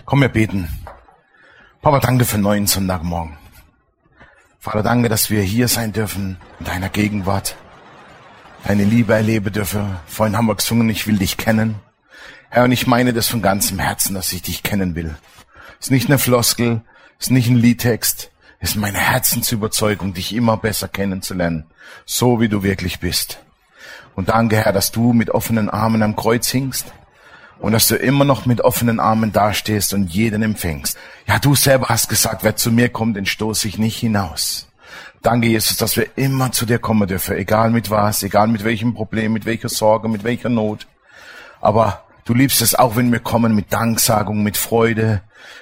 Komm, wir beten. Papa, danke für einen neuen Sonntagmorgen. Vater, danke, dass wir hier sein dürfen, in deiner Gegenwart, deine Liebe erleben dürfen. Vorhin haben wir gesungen, ich will dich kennen. Herr, und ich meine das von ganzem Herzen, dass ich dich kennen will. Es ist nicht eine Floskel, es ist nicht ein Liedtext, es ist meine Herzensüberzeugung, dich immer besser kennenzulernen, so wie du wirklich bist. Und danke, Herr, dass du mit offenen Armen am Kreuz hingst und dass du immer noch mit offenen Armen dastehst und jeden empfängst. Ja, du selber hast gesagt, wer zu mir kommt, den stoße ich nicht hinaus. Danke, Jesus, dass wir immer zu dir kommen dürfen, egal mit was, egal mit welchem Problem, mit welcher Sorge, mit welcher Not. Aber du liebst es auch, wenn wir kommen mit Danksagung, mit Freude,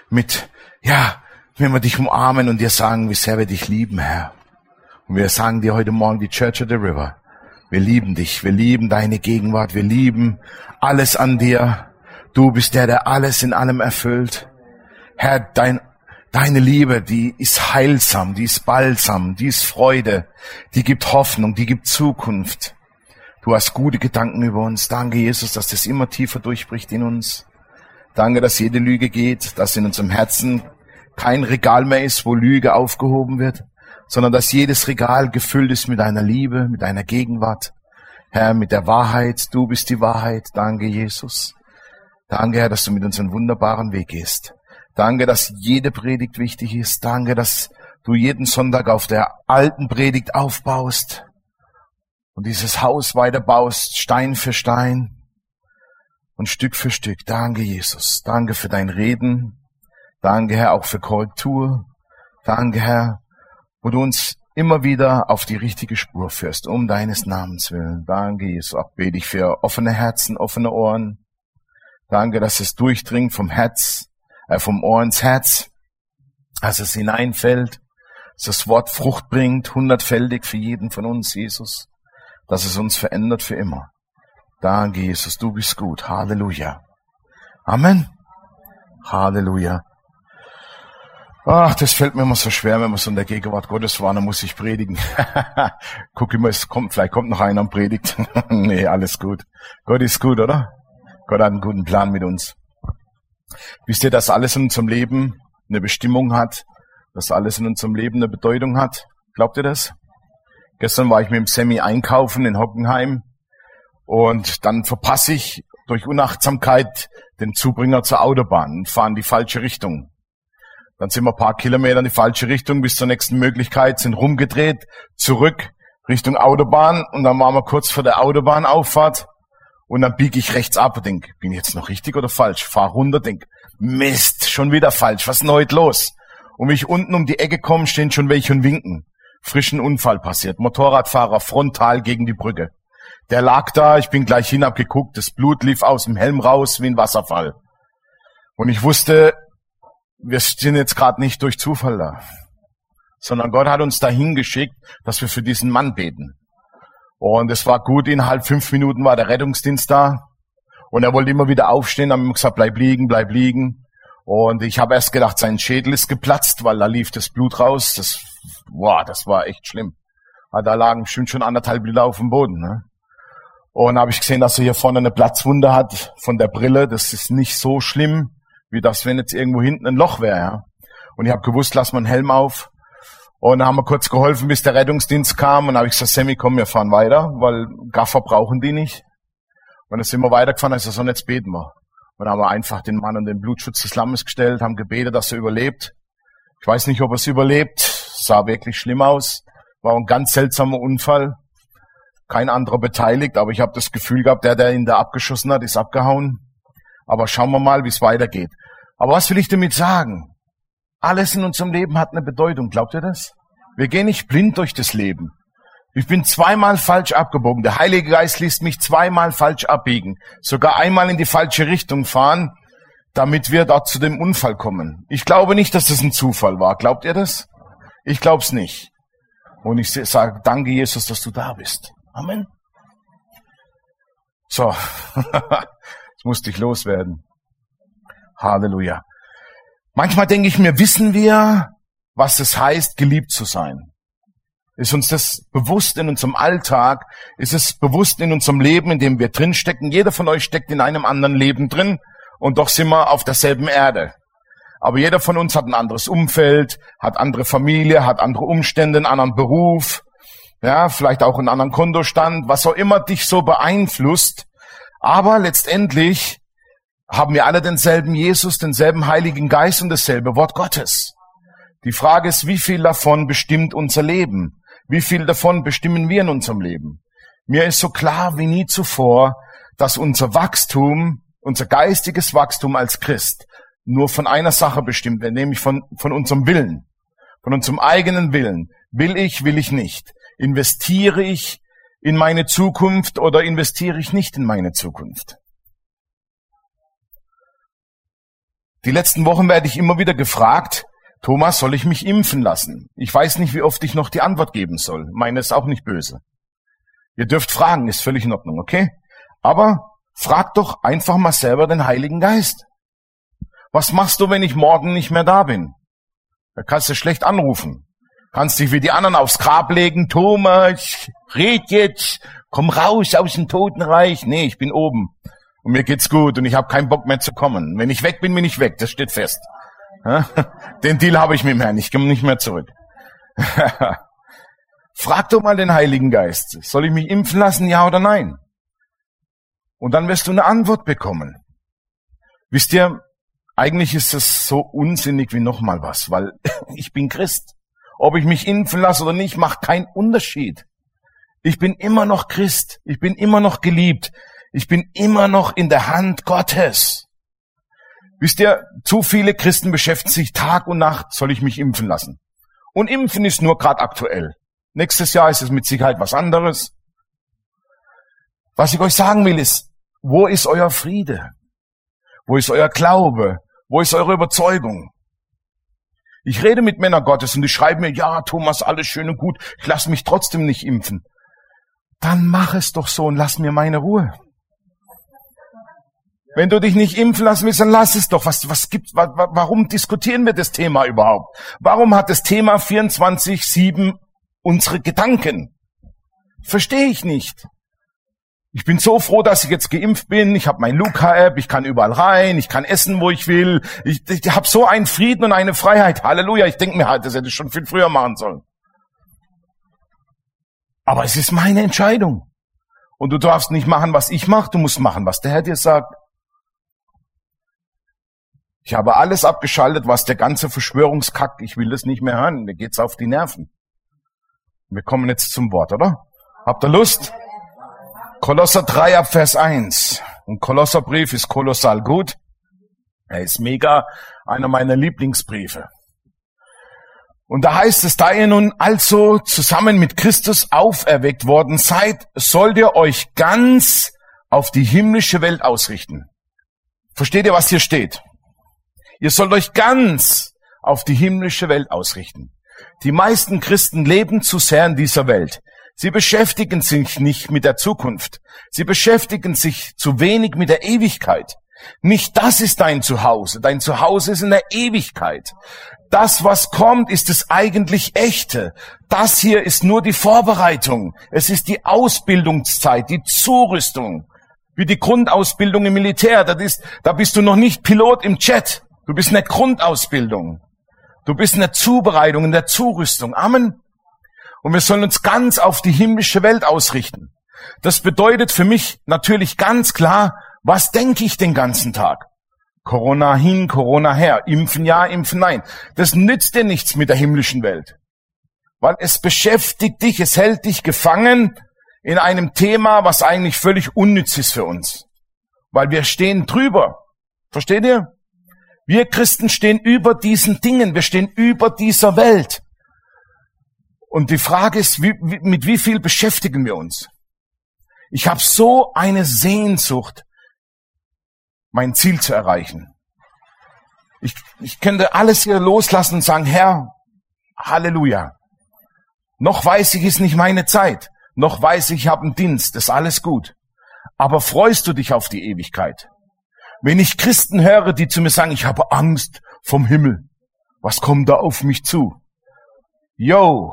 wenn wir dich umarmen und dir sagen, wie sehr wir dich lieben, Herr. Und wir sagen dir heute Morgen, die Church of the River, wir lieben dich, wir lieben deine Gegenwart, wir lieben alles an dir. Du bist der alles in allem erfüllt. Herr, deine Liebe, die ist heilsam, die ist balsam, die ist Freude, die gibt Hoffnung, die gibt Zukunft. Du hast gute Gedanken über uns. Danke, Jesus, dass das immer tiefer durchbricht in uns. Danke, dass jede Lüge geht, dass in unserem Herzen kein Regal mehr ist, wo Lüge aufgehoben wird, sondern dass jedes Regal gefüllt ist mit deiner Liebe, mit deiner Gegenwart. Herr, mit der Wahrheit. Du bist die Wahrheit. Danke, Jesus. Danke, Herr, dass du mit uns einen wunderbaren Weg gehst. Danke, dass jede Predigt wichtig ist. Danke, dass du jeden Sonntag auf der alten Predigt aufbaust und dieses Haus weiterbaust, Stein für Stein und Stück für Stück. Danke, Jesus. Danke für dein Reden. Danke, Herr, auch für Korrektur. Danke, Herr, wo du uns immer wieder auf die richtige Spur führst, um deines Namens willen. Danke, Jesus. Auch bete ich für offene Herzen, offene Ohren. Danke, dass es durchdringt vom Ohr ins Herz, dass es hineinfällt, dass das Wort Frucht bringt, 100-fältig für jeden von uns, Jesus, dass es uns verändert für immer. Danke, Jesus, du bist gut. Halleluja. Amen. Halleluja. Ach, das fällt mir immer so schwer, wenn man so in der Gegenwart Gottes war, dann muss ich predigen. Guck immer, vielleicht kommt noch einer und predigt. Nee, alles gut. Gott ist gut, oder? Gott hat einen guten Plan mit uns. Wisst ihr, dass alles in unserem Leben eine Bestimmung hat? Dass alles in unserem Leben eine Bedeutung hat? Glaubt ihr das? Gestern war ich mit dem Sammy einkaufen in Hockenheim und dann verpasse ich durch Unachtsamkeit den Zubringer zur Autobahn und fahre in die falsche Richtung. Dann sind wir ein paar Kilometer in die falsche Richtung bis zur nächsten Möglichkeit, sind rumgedreht, zurück Richtung Autobahn und dann waren wir kurz vor der Autobahnauffahrt und dann biege ich rechts ab und denke, bin ich jetzt noch richtig oder falsch? Fahr runter, denke, Mist, schon wieder falsch, was ist denn heute los? Und wie ich unten um die Ecke komme, stehen schon welche und winken. Frischen Unfall passiert, Motorradfahrer frontal gegen die Brücke. Der lag da, ich bin gleich hinabgeguckt, das Blut lief aus dem Helm raus wie ein Wasserfall. Und ich wusste, wir sind jetzt gerade nicht durch Zufall da, sondern Gott hat uns dahin geschickt, dass wir für diesen Mann beten. Und es war gut, innerhalb 5 Minuten war der Rettungsdienst da und er wollte immer wieder aufstehen, haben ihm gesagt, bleib liegen, bleib liegen. Und ich habe erst gedacht, sein Schädel ist geplatzt, weil da lief das Blut raus. Das war echt schlimm. Da lagen bestimmt schon 1,5 Liter auf dem Boden. Ne? Und habe ich gesehen, dass er hier vorne eine Platzwunde hat von der Brille. Das ist nicht so schlimm, wie das, wenn jetzt irgendwo hinten ein Loch wäre. Ja? Und ich habe gewusst, lass mal einen Helm auf. Und dann haben wir kurz geholfen, bis der Rettungsdienst kam. Und dann habe ich gesagt, Sammy, komm, wir fahren weiter, weil Gaffer brauchen die nicht. Und dann sind wir weitergefahren, also so, jetzt beten wir. Und dann haben wir einfach den Mann unter den Blutschutz des Lammes gestellt, haben gebetet, dass er überlebt. Ich weiß nicht, ob er es überlebt. Sah wirklich schlimm aus. War ein ganz seltsamer Unfall. Kein anderer beteiligt, aber ich habe das Gefühl gehabt, der ihn da abgeschossen hat, ist abgehauen. Aber schauen wir mal, wie es weitergeht. Aber was will ich damit sagen? Alles in unserem Leben hat eine Bedeutung. Glaubt ihr das? Wir gehen nicht blind durch das Leben. Ich bin 2-mal falsch abgebogen. Der Heilige Geist ließ mich 2-mal falsch abbiegen. Sogar einmal in die falsche Richtung fahren, damit wir dort zu dem Unfall kommen. Ich glaube nicht, dass das ein Zufall war. Glaubt ihr das? Ich glaube es nicht. Und ich sage, danke Jesus, dass du da bist. Amen. So, jetzt musste ich loswerden. Halleluja. Manchmal denke ich mir, wissen wir, was es heißt, geliebt zu sein? Ist uns das bewusst in unserem Alltag? Ist es bewusst in unserem Leben, in dem wir drinstecken? Jeder von euch steckt in einem anderen Leben drin und doch sind wir auf derselben Erde. Aber jeder von uns hat ein anderes Umfeld, hat andere Familie, hat andere Umstände, einen anderen Beruf, ja, vielleicht auch einen anderen Kontostand, was auch immer dich so beeinflusst. Aber letztendlich haben wir alle denselben Jesus, denselben Heiligen Geist und dasselbe Wort Gottes. Die Frage ist, wie viel davon bestimmt unser Leben? Wie viel davon bestimmen wir in unserem Leben? Mir ist so klar wie nie zuvor, dass unser Wachstum, unser geistiges Wachstum als Christ nur von einer Sache bestimmt wird, nämlich von unserem Willen, von unserem eigenen Willen. Will ich nicht? Investiere ich in meine Zukunft oder investiere ich nicht in meine Zukunft? Die letzten Wochen werde ich immer wieder gefragt, Thomas, soll ich mich impfen lassen? Ich weiß nicht, wie oft ich noch die Antwort geben soll. Meine ist auch nicht böse. Ihr dürft fragen, ist völlig in Ordnung, okay? Aber frag doch einfach mal selber den Heiligen Geist. Was machst du, wenn ich morgen nicht mehr da bin? Da kannst du schlecht anrufen. Kannst dich wie die anderen aufs Grab legen. Thomas, red jetzt. Komm raus aus dem Totenreich. Nee, ich bin oben. Und mir geht's gut und ich habe keinen Bock mehr zu kommen. Wenn ich weg bin, bin ich weg. Das steht fest. Den Deal habe ich mit dem Herrn. Ich komme nicht mehr zurück. Frag doch mal den Heiligen Geist. Soll ich mich impfen lassen, ja oder nein? Und dann wirst du eine Antwort bekommen. Wisst ihr, eigentlich ist es so unsinnig wie nochmal was, weil ich bin Christ. Ob ich mich impfen lasse oder nicht, macht keinen Unterschied. Ich bin immer noch Christ. Ich bin immer noch geliebt. Ich bin immer noch in der Hand Gottes. Wisst ihr, zu viele Christen beschäftigen sich Tag und Nacht, soll ich mich impfen lassen? Und impfen ist nur gerade aktuell. Nächstes Jahr ist es mit Sicherheit was anderes. Was ich euch sagen will ist, wo ist euer Friede? Wo ist euer Glaube? Wo ist eure Überzeugung? Ich rede mit Männern Gottes und die schreiben mir, ja, Thomas, alles schön und gut, ich lasse mich trotzdem nicht impfen. Dann mach es doch so und lass mir meine Ruhe. Wenn du dich nicht impfen lassen willst, dann lass es doch. Warum diskutieren wir das Thema überhaupt? Warum hat das Thema 24/7 unsere Gedanken? Verstehe ich nicht. Ich bin so froh, dass ich jetzt geimpft bin. Ich habe mein Luca-App, ich kann überall rein, ich kann essen, wo ich will. Ich habe so einen Frieden und eine Freiheit. Halleluja, ich denke mir halt, das hätte ich schon viel früher machen sollen. Aber es ist meine Entscheidung. Und du darfst nicht machen, was ich mache, du musst machen, was der Herr dir sagt. Ich habe alles abgeschaltet, was der ganze Verschwörungskack, ich will das nicht mehr hören, mir geht's auf die Nerven. Wir kommen jetzt zum Wort, oder? Habt ihr Lust? Kolosser 3 ab Vers 1. Und Kolosserbrief ist kolossal gut. Er ist mega, einer meiner Lieblingsbriefe. Und da heißt es, da ihr nun also zusammen mit Christus auferweckt worden seid, sollt ihr euch ganz auf die himmlische Welt ausrichten. Versteht ihr, was hier steht? Ihr sollt euch ganz auf die himmlische Welt ausrichten. Die meisten Christen leben zu sehr in dieser Welt. Sie beschäftigen sich nicht mit der Zukunft. Sie beschäftigen sich zu wenig mit der Ewigkeit. Nicht das ist dein Zuhause. Dein Zuhause ist in der Ewigkeit. Das, was kommt, ist das eigentlich Echte. Das hier ist nur die Vorbereitung. Es ist die Ausbildungszeit, die Zurüstung. Wie die Grundausbildung im Militär. Da bist du noch nicht Pilot im Jet. Du bist in der Grundausbildung. Du bist in der Zubereitung, in der Zurüstung. Amen. Und wir sollen uns ganz auf die himmlische Welt ausrichten. Das bedeutet für mich natürlich ganz klar, was denke ich den ganzen Tag? Corona hin, Corona her. Impfen ja, impfen nein. Das nützt dir nichts mit der himmlischen Welt. Weil es beschäftigt dich, es hält dich gefangen in einem Thema, was eigentlich völlig unnütz ist für uns. Weil wir stehen drüber. Versteht ihr? Wir Christen stehen über diesen Dingen. Wir stehen über dieser Welt. Und die Frage ist, mit wie viel beschäftigen wir uns? Ich habe so eine Sehnsucht, mein Ziel zu erreichen. Ich könnte alles hier loslassen und sagen, Herr, Halleluja. Noch weiß ich, ist nicht meine Zeit. Noch weiß ich, ich habe einen Dienst. Das ist alles gut. Aber freust du dich auf die Ewigkeit? Wenn ich Christen höre, die zu mir sagen, ich habe Angst vom Himmel. Was kommt da auf mich zu? Yo,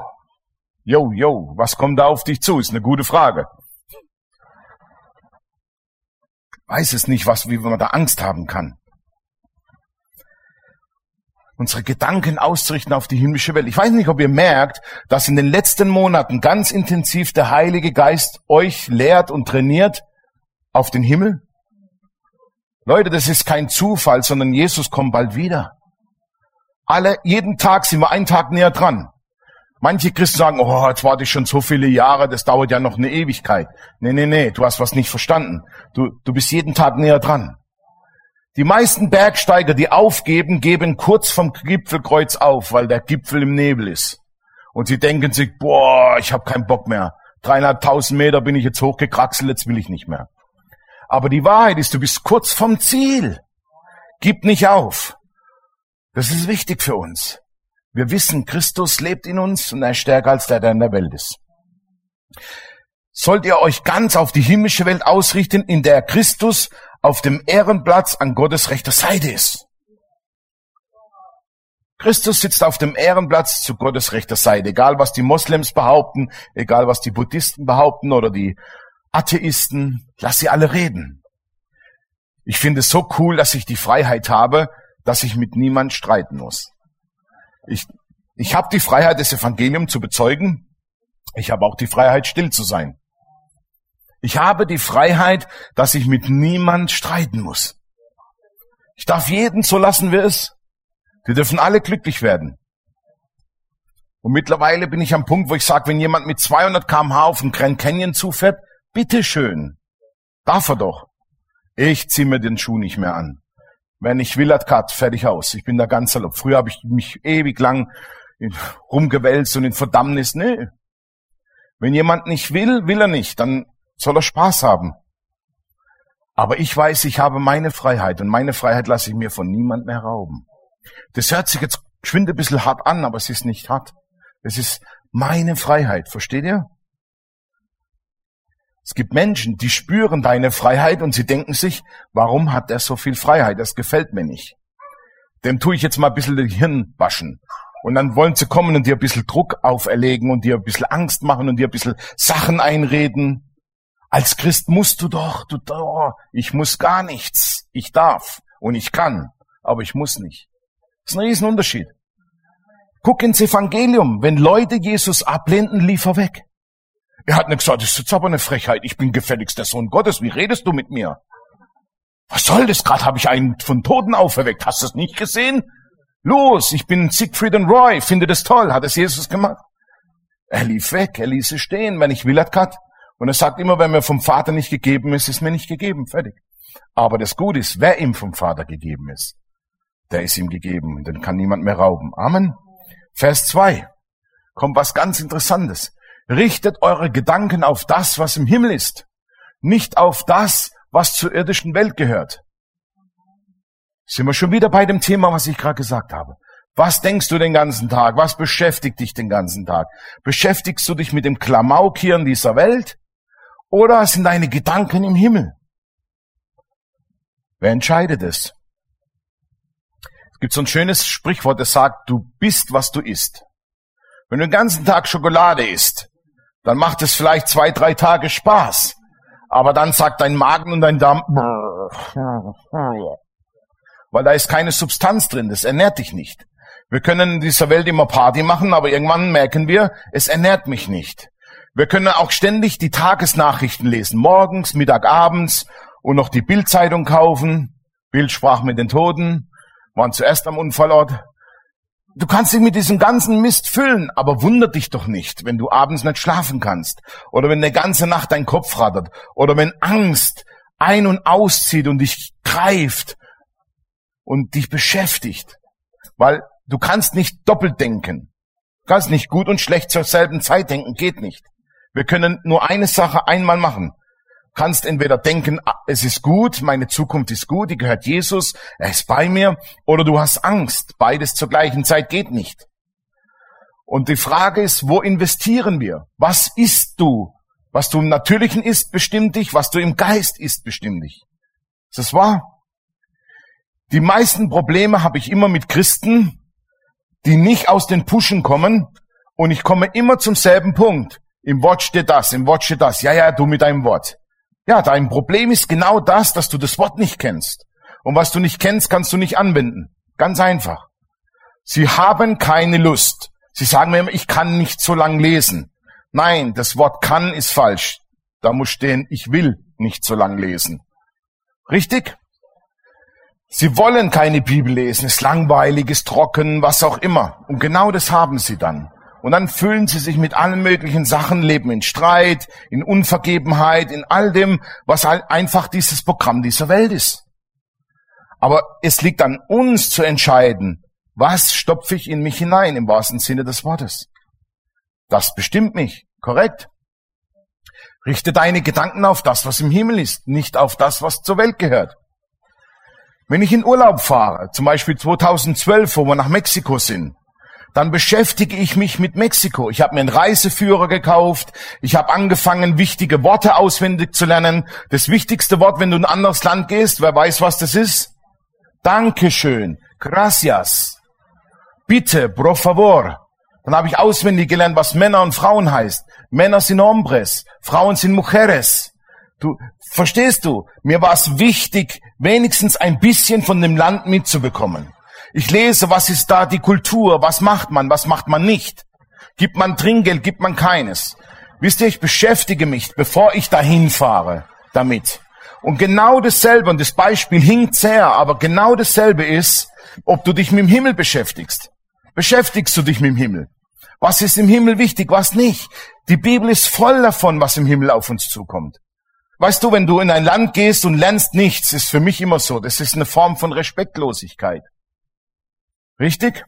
was kommt da auf dich zu? Ist eine gute Frage. Weiß es nicht, wie man da Angst haben kann. unsere Gedanken auszurichten auf die himmlische Welt. Ich weiß nicht, ob ihr merkt, dass in den letzten Monaten ganz intensiv der Heilige Geist euch lehrt und trainiert auf den Himmel. Leute, das ist kein Zufall, sondern Jesus kommt bald wieder. Jeden Tag sind wir einen Tag näher dran. Manche Christen sagen, oh, jetzt warte ich schon so viele Jahre, das dauert ja noch eine Ewigkeit. Nee, du hast was nicht verstanden. Du bist jeden Tag näher dran. Die meisten Bergsteiger, die aufgeben, geben kurz vom Gipfelkreuz auf, weil der Gipfel im Nebel ist. Und sie denken sich, boah, ich habe keinen Bock mehr. 3.500 Meter bin ich jetzt hochgekraxelt, jetzt will ich nicht mehr. Aber die Wahrheit ist, du bist kurz vom Ziel. Gib nicht auf. Das ist wichtig für uns. Wir wissen, Christus lebt in uns und er ist stärker als der in der Welt ist. Sollt ihr euch ganz auf die himmlische Welt ausrichten, in der Christus auf dem Ehrenplatz an Gottes rechter Seite ist. Christus sitzt auf dem Ehrenplatz zu Gottes rechter Seite. Egal, was die Moslems behaupten, egal, was die Buddhisten behaupten oder die Atheisten, lass sie alle reden. Ich finde es so cool, dass ich die Freiheit habe, dass ich mit niemand streiten muss. Ich habe die Freiheit, das Evangelium zu bezeugen. Ich habe auch die Freiheit, still zu sein. Ich habe die Freiheit, dass ich mit niemand streiten muss. Ich darf jeden so lassen, wie er ist. Wir dürfen alle glücklich werden. Und mittlerweile bin ich am Punkt, wo ich sage, wenn jemand mit 200 km/h auf den Grand Canyon zufährt, bitteschön, darf er doch. Ich ziehe mir den Schuh nicht mehr an. Wenn ich will, hat Cut, fertig aus. Ich bin da ganz salopp. Früher habe ich mich ewig lang rumgewälzt und in Verdammnis. Nee. Wenn jemand nicht will, will er nicht. Dann soll er Spaß haben. Aber ich weiß, ich habe meine Freiheit und meine Freiheit lasse ich mir von niemand mehr rauben. Das hört sich jetzt geschwind ein bisschen hart an, aber es ist nicht hart. Es ist meine Freiheit, versteht ihr? Es gibt Menschen, die spüren deine Freiheit und sie denken sich, warum hat er so viel Freiheit? Das gefällt mir nicht. Dem tue ich jetzt mal ein bisschen das Hirn waschen. Und dann wollen sie kommen und dir ein bisschen Druck auferlegen und dir ein bisschen Angst machen und dir ein bisschen Sachen einreden. Als Christ musst du doch, ich muss gar nichts. Ich darf und ich kann, aber ich muss nicht. Das ist ein Riesenunterschied. Guck ins Evangelium. Wenn Leute Jesus ablehnten, lief er weg. Er hat nicht gesagt, das ist jetzt aber eine Frechheit, ich bin gefälligst der Sohn Gottes, wie redest du mit mir? Was soll das? Gerade habe ich einen von Toten auferweckt, hast du es nicht gesehen? Los, ich bin Siegfried und Roy, finde das toll, hat es Jesus gemacht? Er lief weg, er ließ es stehen, wenn ich will, hat Cut. Und er sagt immer, wenn mir vom Vater nicht gegeben ist, ist mir nicht gegeben, fertig. Aber das Gute ist, wer ihm vom Vater gegeben ist, der ist ihm gegeben, den kann niemand mehr rauben. Amen. Vers 2, kommt was ganz Interessantes. Richtet eure Gedanken auf das, was im Himmel ist, nicht auf das, was zur irdischen Welt gehört. Sind wir schon wieder bei dem Thema, was ich gerade gesagt habe. Was denkst du den ganzen Tag? Was beschäftigt dich den ganzen Tag? Beschäftigst du dich mit dem Klamauk hier in dieser Welt? Oder sind deine Gedanken im Himmel? Wer entscheidet es? Es gibt so ein schönes Sprichwort, das sagt, du bist, was du isst. Wenn du den ganzen Tag Schokolade isst, dann macht es vielleicht 2-3 Tage Spaß. Aber dann sagt dein Magen und dein Darm, weil da ist keine Substanz drin, das ernährt dich nicht. Wir können in dieser Welt immer Party machen, aber irgendwann merken wir, es ernährt mich nicht. Wir können auch ständig die Tagesnachrichten lesen, morgens, Mittag, abends und noch die Bildzeitung kaufen. Bild sprach mit den Toten, waren zuerst am Unfallort. Du kannst dich mit diesem ganzen Mist füllen, aber wundert dich doch nicht, wenn du abends nicht schlafen kannst oder wenn eine ganze Nacht dein Kopf rattert oder wenn Angst ein- und auszieht und dich greift und dich beschäftigt, weil du kannst nicht doppelt denken. Du kannst nicht gut und schlecht zur selben Zeit denken, geht nicht. Wir können nur eine Sache einmal machen. Du kannst entweder denken, es ist gut, meine Zukunft ist gut, die gehört Jesus, er ist bei mir, oder du hast Angst. Beides zur gleichen Zeit geht nicht. Und die Frage ist, wo investieren wir? Was isst du? Was du im Natürlichen isst, bestimmt dich. Was du im Geist isst, bestimmt dich. Ist das wahr? Die meisten Probleme habe ich immer mit Christen, die nicht aus den Puschen kommen, und ich komme immer zum selben Punkt. Im Wort steht das, im Wort steht das. Ja, du mit deinem Wort. Ja, dein Problem ist genau das, dass du das Wort nicht kennst. Und was du nicht kennst, kannst du nicht anwenden. Ganz einfach. Sie haben keine Lust. Sie sagen mir immer, ich kann nicht so lang lesen. Nein, das Wort kann ist falsch. Da muss stehen, ich will nicht so lang lesen. Richtig? Sie wollen keine Bibel lesen, ist langweilig, ist trocken, was auch immer. Und genau das haben sie dann. Und dann füllen sie sich mit allen möglichen Sachen, leben in Streit, in Unvergebenheit, in all dem, was einfach dieses Programm dieser Welt ist. Aber es liegt an uns zu entscheiden, was stopfe ich in mich hinein, im wahrsten Sinne des Wortes. Das bestimmt mich, korrekt? Richte deine Gedanken auf das, was im Himmel ist, nicht auf das, was zur Welt gehört. Wenn ich in Urlaub fahre, zum Beispiel 2012, wo wir nach Mexiko sind, dann beschäftige ich mich mit Mexiko. Ich habe mir einen Reiseführer gekauft. Ich habe angefangen, wichtige Worte auswendig zu lernen. Das wichtigste Wort, wenn du in ein anderes Land gehst, wer weiß, was das ist? Dankeschön, gracias, bitte, por favor. Dann habe ich auswendig gelernt, was Männer und Frauen heißt. Männer sind hombres, Frauen sind mujeres. Du, verstehst du? Mir war es wichtig, wenigstens ein bisschen von dem Land mitzubekommen. Ich lese, was ist da die Kultur, was macht man nicht. Gibt man Trinkgeld, gibt man keines. Wisst ihr, ich beschäftige mich, bevor ich dahin fahre, damit. Und genau dasselbe, und das Beispiel hinkt sehr, aber genau dasselbe ist, ob du dich mit dem Himmel beschäftigst. Beschäftigst du dich mit dem Himmel? Was ist im Himmel wichtig, was nicht? Die Bibel ist voll davon, was im Himmel auf uns zukommt. Weißt du, wenn du in ein Land gehst und lernst nichts, ist für mich immer so, das ist eine Form von Respektlosigkeit. Richtig?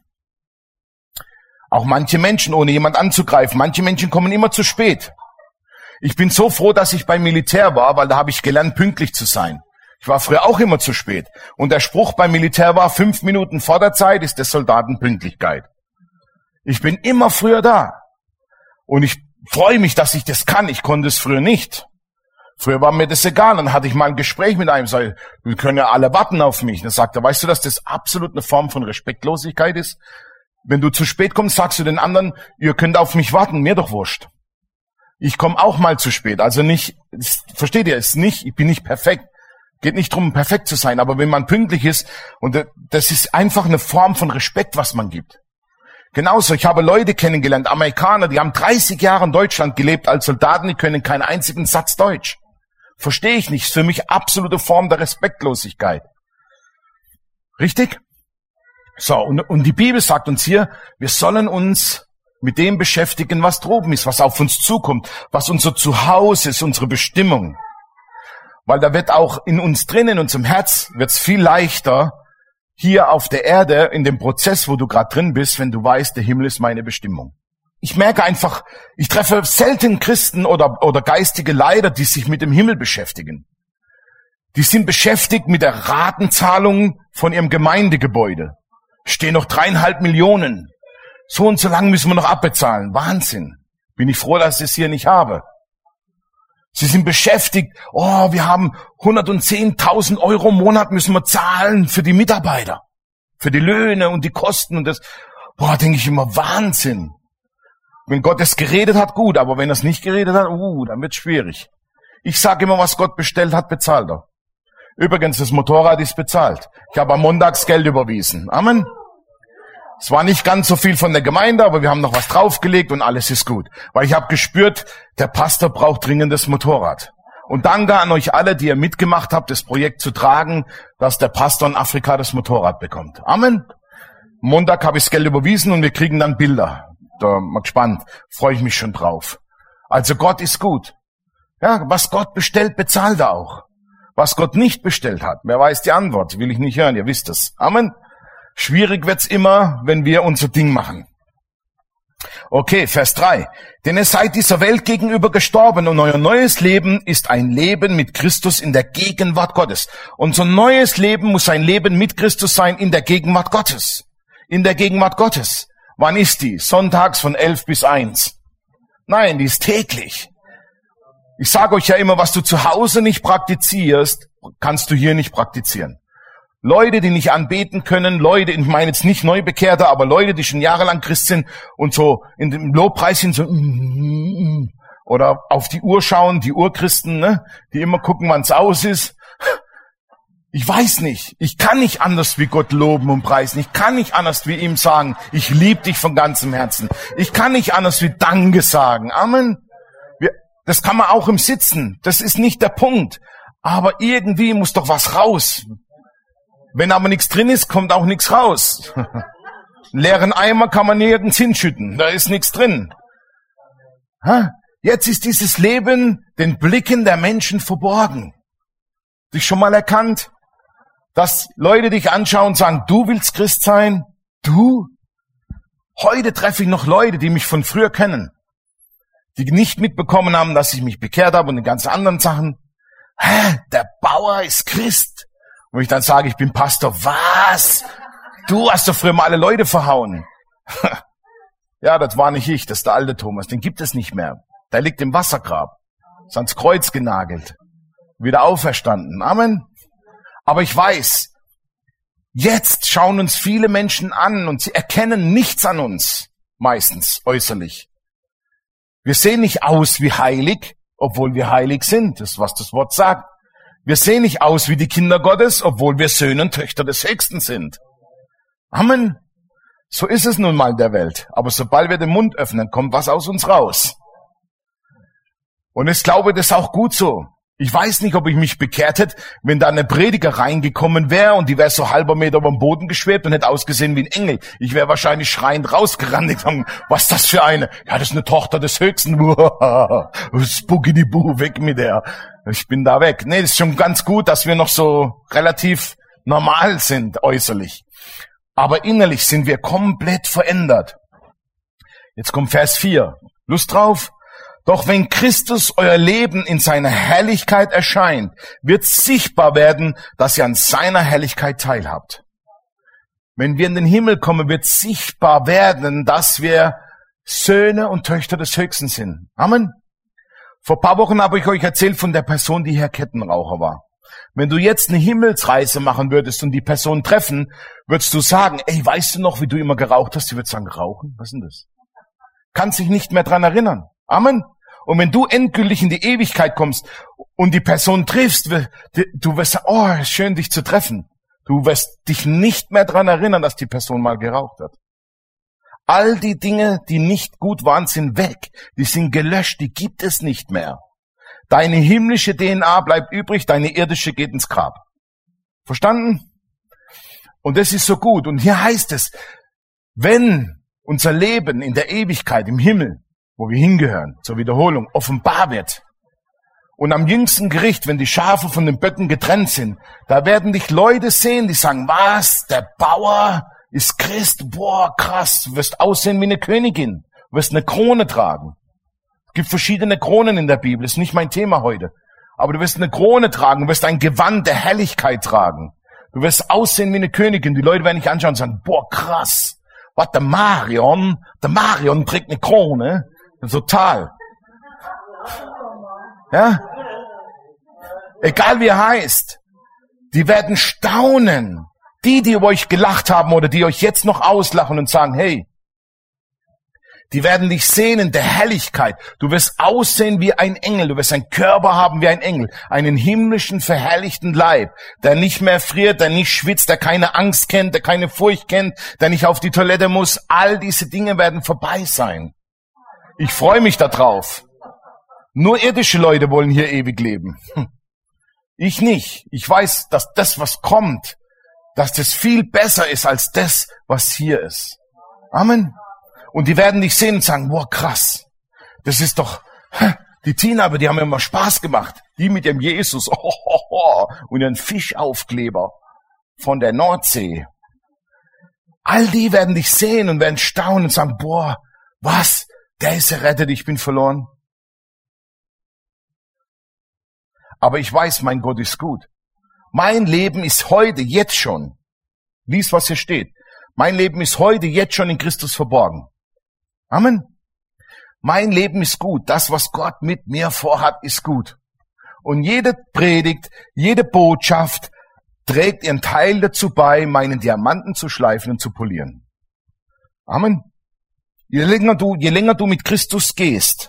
Auch manche Menschen, ohne jemand anzugreifen, manche Menschen kommen immer zu spät. Ich bin so froh, dass ich beim Militär war, weil da habe ich gelernt, pünktlich zu sein. Ich war früher auch immer zu spät. Und der Spruch beim Militär war, 5 Minuten vor der Zeit ist der Soldaten Pünktlichkeit. Ich bin immer früher da. Und ich freue mich, dass ich das kann. Ich konnte es früher nicht. Früher war mir das egal. Dann hatte ich mal ein Gespräch mit einem, sag, wir können ja alle warten auf mich. Dann sagt er, weißt du, dass das absolut eine Form von Respektlosigkeit ist? Wenn du zu spät kommst, sagst du den anderen, ihr könnt auf mich warten, mir doch wurscht. Ich komme auch mal zu spät. Also nicht, versteht ihr, ist nicht, ich bin nicht perfekt. Geht nicht darum, perfekt zu sein. Aber wenn man pünktlich ist, und das ist einfach eine Form von Respekt, was man gibt. Genauso, ich habe Leute kennengelernt, Amerikaner, die haben 30 Jahre in Deutschland gelebt als Soldaten, die können keinen einzigen Satz Deutsch. Verstehe ich nicht. Ist für mich absolute Form der Respektlosigkeit. Richtig? So, und die Bibel sagt uns hier, wir sollen uns mit dem beschäftigen, was droben ist, was auf uns zukommt, was unser Zuhause ist, unsere Bestimmung. Weil da wird auch in uns drin, in unserem Herz, wird es viel leichter, hier auf der Erde, in dem Prozess, wo du gerade drin bist, wenn du weißt, der Himmel ist meine Bestimmung. Ich merke einfach, ich treffe selten Christen oder geistige Leiter, die sich mit dem Himmel beschäftigen. Die sind beschäftigt mit der Ratenzahlung von ihrem Gemeindegebäude. Stehen noch 3,5 Millionen. So und so lang müssen wir noch abbezahlen. Wahnsinn. Bin ich froh, dass ich es hier nicht habe. Sie sind beschäftigt. Oh, wir haben 110.000 Euro im Monat müssen wir zahlen für die Mitarbeiter. Für die Löhne und die Kosten und das. Boah, denke ich immer, Wahnsinn. Wenn Gott es geredet hat, gut. Aber wenn er es nicht geredet hat, dann wird's schwierig. Ich sage immer, was Gott bestellt hat, bezahlt er. Übrigens, das Motorrad ist bezahlt. Ich habe am Montag Geld überwiesen. Amen. Es war nicht ganz so viel von der Gemeinde, aber wir haben noch was draufgelegt und alles ist gut. Weil ich habe gespürt, der Pastor braucht dringend das Motorrad. Und danke an euch alle, die ihr mitgemacht habt, das Projekt zu tragen, dass der Pastor in Afrika das Motorrad bekommt. Amen. Montag habe ich das Geld überwiesen und wir kriegen dann Bilder. Da mal gespannt, freue ich mich schon drauf. Also Gott ist gut. Ja, was Gott bestellt, bezahlt er auch. Was Gott nicht bestellt hat, wer weiß die Antwort, will ich nicht hören, ihr wisst es. Amen. Schwierig wird's immer, wenn wir unser Ding machen. Okay, Vers 3. Denn ihr seid dieser Welt gegenüber gestorben und euer neues Leben ist ein Leben mit Christus in der Gegenwart Gottes. Unser neues Leben muss ein Leben mit Christus sein in der Gegenwart Gottes. In der Gegenwart Gottes. Wann ist die? Sonntags von 11 bis 1. Nein, die ist täglich. Ich sage euch ja immer, was du zu Hause nicht praktizierst, kannst du hier nicht praktizieren. Leute, die nicht anbeten können, Leute, ich meine jetzt nicht Neubekehrte, aber Leute, die schon jahrelang Christ sind und so in dem Lobpreis sind, so oder auf die Uhr schauen, die Urchristen, ne, die immer gucken, wann's aus ist. Ich weiß nicht. Ich kann nicht anders wie Gott loben und preisen. Ich kann nicht anders wie ihm sagen, ich liebe dich von ganzem Herzen. Ich kann nicht anders wie Danke sagen. Amen. Das kann man auch im Sitzen. Das ist nicht der Punkt. Aber irgendwie muss doch was raus. Wenn aber nichts drin ist, kommt auch nichts raus. Einen leeren Eimer kann man nirgends hinschütten. Da ist nichts drin. Jetzt ist dieses Leben den Blicken der Menschen verborgen. Dich schon mal erkannt? Dass Leute dich anschauen und sagen, du willst Christ sein? Du? Heute treffe ich noch Leute, die mich von früher kennen, die nicht mitbekommen haben, dass ich mich bekehrt habe und die ganzen anderen Sachen. Der Bauer ist Christ. Und ich dann sage, ich bin Pastor. Was? Du hast doch früher mal alle Leute verhauen. Ja, das war nicht ich, das ist der alte Thomas. Den gibt es nicht mehr. Der liegt im Wassergrab. Ist ans Kreuz genagelt. Wieder auferstanden. Amen. Aber ich weiß, jetzt schauen uns viele Menschen an und sie erkennen nichts an uns, meistens äußerlich. Wir sehen nicht aus wie heilig, obwohl wir heilig sind, das ist, was das Wort sagt. Wir sehen nicht aus wie die Kinder Gottes, obwohl wir Söhne und Töchter des Höchsten sind. Amen. So ist es nun mal in der Welt. Aber sobald wir den Mund öffnen, kommt was aus uns raus. Und ich glaube, das ist auch gut so. Ich weiß nicht, ob ich mich bekehrt hätte, wenn da eine Prediger reingekommen wäre und die wäre so halber Meter über dem Boden geschwebt und hätte ausgesehen wie ein Engel. Ich wäre wahrscheinlich schreiend rausgerannt und gesagt, was ist das für eine? Ja, das ist eine Tochter des Höchsten. Spooky die Boo, weg mit der. Ich bin da weg. Nee, das ist schon ganz gut, dass wir noch so relativ normal sind äußerlich. Aber innerlich sind wir komplett verändert. Jetzt kommt Vers 4. Lust drauf? Doch wenn Christus euer Leben in seiner Herrlichkeit erscheint, wird sichtbar werden, dass ihr an seiner Herrlichkeit teilhabt. Wenn wir in den Himmel kommen, wird sichtbar werden, dass wir Söhne und Töchter des Höchsten sind. Amen. Vor ein paar Wochen habe ich euch erzählt von der Person, die hier Kettenraucher war. Wenn du jetzt eine Himmelsreise machen würdest und die Person treffen, würdest du sagen, ey, weißt du noch, wie du immer geraucht hast? Die wird sagen, rauchen? Was ist denn das? Kannst dich nicht mehr dran erinnern. Amen. Und wenn du endgültig in die Ewigkeit kommst und die Person triffst, du wirst sagen, oh, schön dich zu treffen. Du wirst dich nicht mehr dran erinnern, dass die Person mal geraucht hat. All die Dinge, die nicht gut waren, sind weg. Die sind gelöscht, die gibt es nicht mehr. Deine himmlische DNA bleibt übrig, deine irdische geht ins Grab. Verstanden? Und das ist so gut. Und hier heißt es, wenn unser Leben in der Ewigkeit, im Himmel, wo wir hingehören, zur Wiederholung, offenbar wird. Und am jüngsten Gericht, wenn die Schafe von den Böcken getrennt sind, da werden dich Leute sehen, die sagen, was, der Bauer ist Christ, boah, krass, du wirst aussehen wie eine Königin, du wirst eine Krone tragen. Es gibt verschiedene Kronen in der Bibel, ist nicht mein Thema heute. Aber du wirst eine Krone tragen, du wirst ein Gewand der Herrlichkeit tragen. Du wirst aussehen wie eine Königin, die Leute werden dich anschauen und sagen, boah, krass, was, der Marion trägt eine Krone. Total. Ja? Egal wie er heißt. Die werden staunen. Die über euch gelacht haben oder die euch jetzt noch auslachen und sagen, hey, die werden dich sehen in der Herrlichkeit. Du wirst aussehen wie ein Engel. Du wirst einen Körper haben wie ein Engel. Einen himmlischen, verherrlichten Leib, der nicht mehr friert, der nicht schwitzt, der keine Angst kennt, der keine Furcht kennt, der nicht auf die Toilette muss. All diese Dinge werden vorbei sein. Ich freue mich da drauf. Nur irdische Leute wollen hier ewig leben. Ich nicht. Ich weiß, dass das, was kommt, dass das viel besser ist als das, was hier ist. Amen. Und die werden dich sehen und sagen, boah, krass. Das ist doch, die Teenager, die haben immer Spaß gemacht. Die mit dem Jesus und ihren Fischaufkleber von der Nordsee. All die werden dich sehen und werden staunen und sagen, boah, was? Der ist errettet, ich bin verloren. Aber ich weiß, mein Gott ist gut. Mein Leben ist heute, jetzt schon. Lies, was hier steht. Mein Leben ist heute, jetzt schon in Christus verborgen. Amen. Mein Leben ist gut. Das, was Gott mit mir vorhat, ist gut. Und jede Predigt, jede Botschaft trägt ihren Teil dazu bei, meinen Diamanten zu schleifen und zu polieren. Amen. Je länger du mit Christus gehst,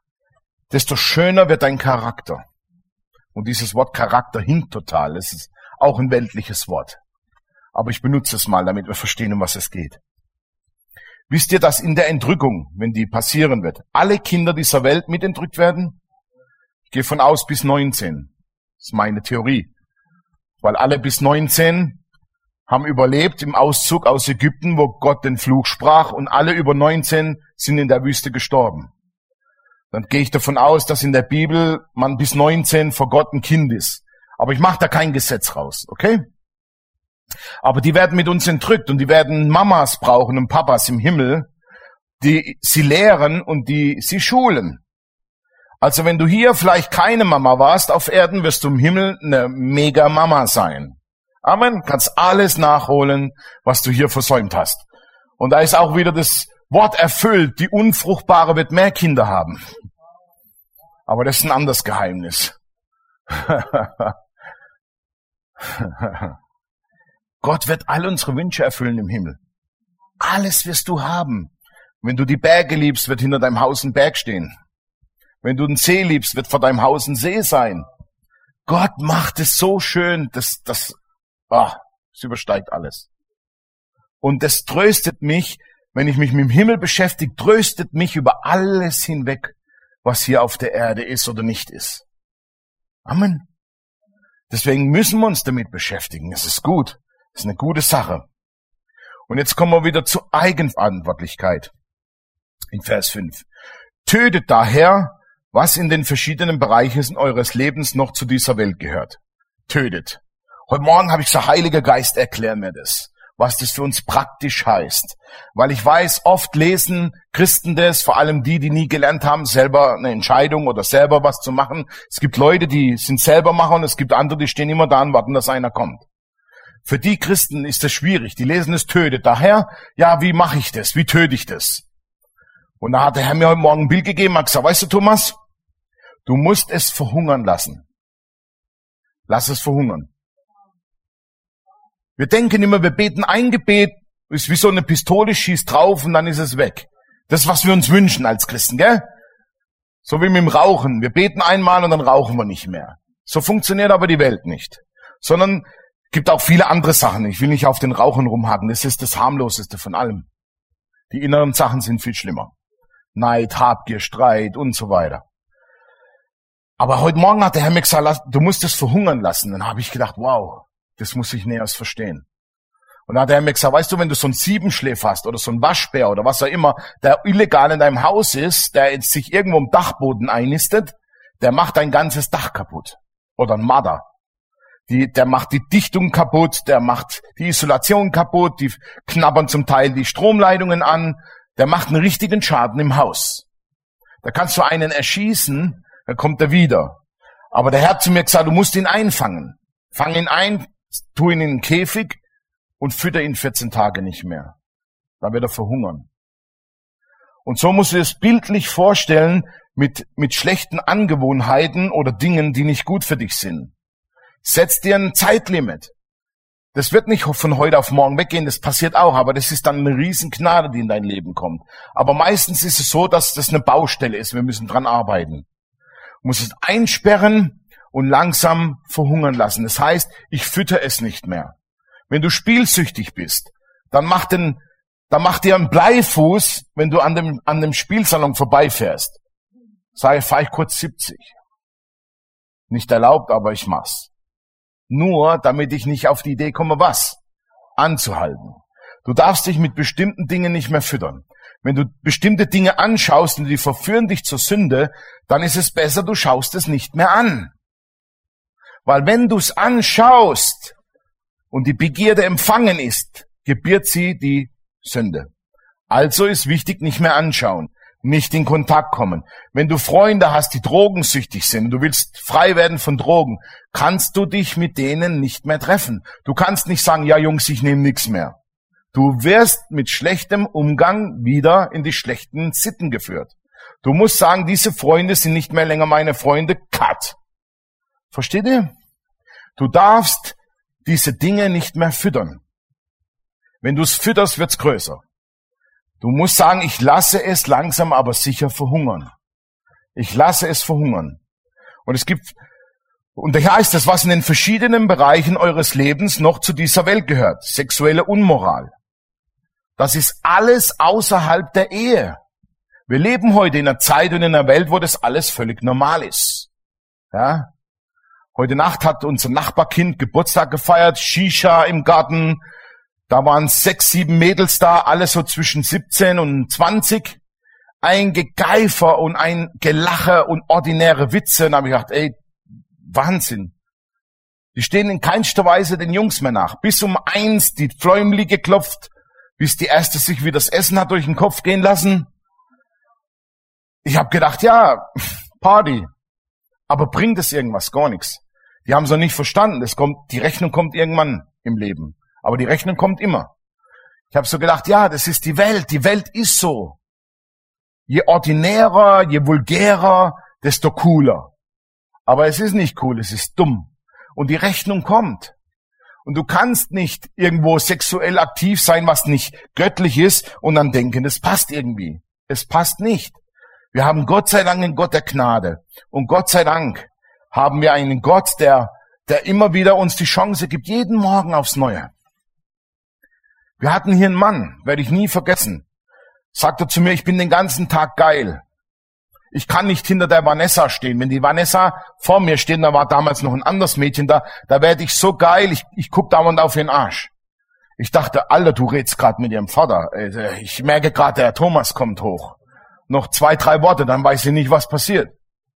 desto schöner wird dein Charakter. Und dieses Wort Charakter hinkt total. Es ist auch ein weltliches Wort. Aber ich benutze es mal, damit wir verstehen, um was es geht. Wisst ihr, dass in der Entrückung, wenn die passieren wird, alle Kinder dieser Welt mit entrückt werden? Ich gehe von aus bis 19. Das ist meine Theorie. Weil alle bis 19 haben überlebt im Auszug aus Ägypten, wo Gott den Fluch sprach, und alle über 19 sind in der Wüste gestorben. Dann gehe ich davon aus, dass in der Bibel man bis 19 vor Gott ein Kind ist. Aber ich mache da kein Gesetz raus, okay? Aber die werden mit uns entrückt und die werden Mamas brauchen und Papas im Himmel, die sie lehren und die sie schulen. Also wenn du hier vielleicht keine Mama warst auf Erden, wirst du im Himmel eine mega Mama sein. Amen. Kannst alles nachholen, was du hier versäumt hast. Und da ist auch wieder das Wort erfüllt, die Unfruchtbare wird mehr Kinder haben. Aber das ist ein anderes Geheimnis. Gott wird all unsere Wünsche erfüllen im Himmel. Alles wirst du haben. Wenn du die Berge liebst, wird hinter deinem Haus ein Berg stehen. Wenn du den See liebst, wird vor deinem Haus ein See sein. Gott macht es so schön, das übersteigt alles. Und das tröstet mich, wenn ich mich mit dem Himmel beschäftige, tröstet mich über alles hinweg, was hier auf der Erde ist oder nicht ist. Amen. Deswegen müssen wir uns damit beschäftigen. Es ist gut. Das ist eine gute Sache. Und jetzt kommen wir wieder zur Eigenverantwortlichkeit. In Vers 5. Tötet daher, was in den verschiedenen Bereichen eures Lebens noch zu dieser Welt gehört. Tötet. Heute Morgen habe ich gesagt, Heiliger Geist, erklär mir das, was das für uns praktisch heißt. Weil ich weiß, oft lesen Christen das, vor allem die nie gelernt haben, selber eine Entscheidung oder selber was zu machen. Es gibt Leute, die sind selber Macher und es gibt andere, die stehen immer da und warten, dass einer kommt. Für die Christen ist das schwierig. Die lesen es tötet. Daher, ja, wie mache ich das? Wie töte ich das? Und da hat der Herr mir heute Morgen ein Bild gegeben, hat gesagt, weißt du, Thomas, du musst es verhungern lassen. Lass es verhungern. Wir denken immer, wir beten ein Gebet, ist wie so eine Pistole, schießt drauf und dann ist es weg. Das ist, was wir uns wünschen als Christen, gell? So wie mit dem Rauchen. Wir beten einmal und dann rauchen wir nicht mehr. So funktioniert aber die Welt nicht. Sondern gibt auch viele andere Sachen. Ich will nicht auf den Rauchen rumhaken. Das ist das harmloseste von allem. Die inneren Sachen sind viel schlimmer. Neid, Habgier, Streit und so weiter. Aber heute Morgen hat der Herr mir gesagt, du musst es verhungern lassen. Dann habe ich gedacht, wow, das muss ich näher verstehen. Und dann hat der Herr mir gesagt, weißt du, wenn du so einen Siebenschläfer hast oder so einen Waschbär oder was auch immer, der illegal in deinem Haus ist, der jetzt sich irgendwo im Dachboden einnistet, der macht dein ganzes Dach kaputt. Oder ein Marder. Der macht die Dichtung kaputt, der macht die Isolation kaputt, die knabbern zum Teil die Stromleitungen an, der macht einen richtigen Schaden im Haus. Da kannst du einen erschießen, dann kommt er wieder. Aber der Herr hat zu mir gesagt, du musst ihn einfangen. Fang ihn ein, tu ihn in den Käfig und fütter ihn 14 Tage nicht mehr. Da wird er verhungern. Und so musst du dir das bildlich vorstellen mit schlechten Angewohnheiten oder Dingen, die nicht gut für dich sind. Setz dir ein Zeitlimit. Das wird nicht von heute auf morgen weggehen, das passiert auch, aber das ist dann eine Riesengnade, die in dein Leben kommt. Aber meistens ist es so, dass das eine Baustelle ist, wir müssen dran arbeiten. Du musst es einsperren und langsam verhungern lassen. Das heißt, ich fütter es nicht mehr. Wenn du spielsüchtig bist, dann mach dir einen Bleifuß, wenn du an dem Spielsalon vorbeifährst. Fahr ich kurz 70. Nicht erlaubt, aber ich mach's. Nur, damit ich nicht auf die Idee komme, was? Anzuhalten. Du darfst dich mit bestimmten Dingen nicht mehr füttern. Wenn du bestimmte Dinge anschaust und die verführen dich zur Sünde, dann ist es besser, du schaust es nicht mehr an. Weil wenn du es anschaust und die Begierde empfangen ist, gebiert sie die Sünde. Also ist wichtig, nicht mehr anschauen. Nicht in Kontakt kommen. Wenn du Freunde hast, die drogensüchtig sind, du willst frei werden von Drogen, kannst du dich mit denen nicht mehr treffen. Du kannst nicht sagen, ja Jungs, ich nehme nichts mehr. Du wirst mit schlechtem Umgang wieder in die schlechten Sitten geführt. Du musst sagen, diese Freunde sind nicht mehr länger meine Freunde, cut. Versteht ihr? Du darfst diese Dinge nicht mehr füttern. Wenn du es fütterst, wird's größer. Du musst sagen, ich lasse es langsam, aber sicher verhungern. Ich lasse es verhungern. Und es gibt Und da heißt es, was in den verschiedenen Bereichen eures Lebens noch zu dieser Welt gehört. Sexuelle Unmoral. Das ist alles außerhalb der Ehe. Wir leben heute in einer Zeit und in einer Welt, wo das alles völlig normal ist. Ja? Heute Nacht hat unser Nachbarkind Geburtstag gefeiert, Shisha im Garten. Da waren 6, 7 Mädels da, alle so zwischen 17 und 20. Ein Gegeifer und ein Gelache und ordinäre Witze. Und da habe ich gedacht, ey, Wahnsinn. Die stehen in keinster Weise den Jungs mehr nach. Bis um 1 die Fläumli geklopft, bis die erste sich wie das Essen hat durch den Kopf gehen lassen. Ich habe gedacht, ja, Party. Aber bringt es irgendwas? Gar nichts. Die haben es noch nicht verstanden. Die Rechnung kommt irgendwann im Leben. Aber die Rechnung kommt immer. Ich habe so gedacht, ja, das ist die Welt. Die Welt ist so. Je ordinärer, je vulgärer, desto cooler. Aber es ist nicht cool, es ist dumm. Und die Rechnung kommt. Und du kannst nicht irgendwo sexuell aktiv sein, was nicht göttlich ist, und dann denken, das passt irgendwie. Es passt nicht. Wir haben Gott sei Dank einen Gott der Gnade. Und Gott sei Dank haben wir einen Gott, der immer wieder uns die Chance gibt, jeden Morgen aufs Neue. Wir hatten hier einen Mann, werde ich nie vergessen. Sagte zu mir, ich bin den ganzen Tag geil. Ich kann nicht hinter der Vanessa stehen. Wenn die Vanessa vor mir steht, da war damals noch ein anderes Mädchen da werde ich so geil, ich guck dauernd auf ihren Arsch. Ich dachte, Alter, du redst gerade mit ihrem Vater. Ich merke gerade, der Thomas kommt hoch. Noch 2, 3 Worte, dann weiß ich nicht, was passiert.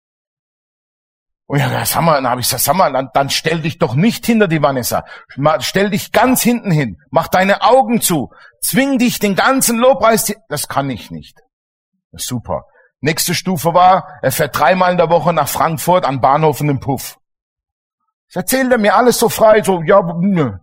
Und ja, dann habe ich gesagt, dann stell dich doch nicht hinter die Vanessa. Stell dich ganz hinten hin. Mach deine Augen zu. Zwing dich den ganzen Lobpreis. Das kann ich nicht. Super. Nächste Stufe war, er fährt 3-mal in der Woche nach Frankfurt an Bahnhof in den Puff. Das erzählt er mir alles so frei, so, ja, nö.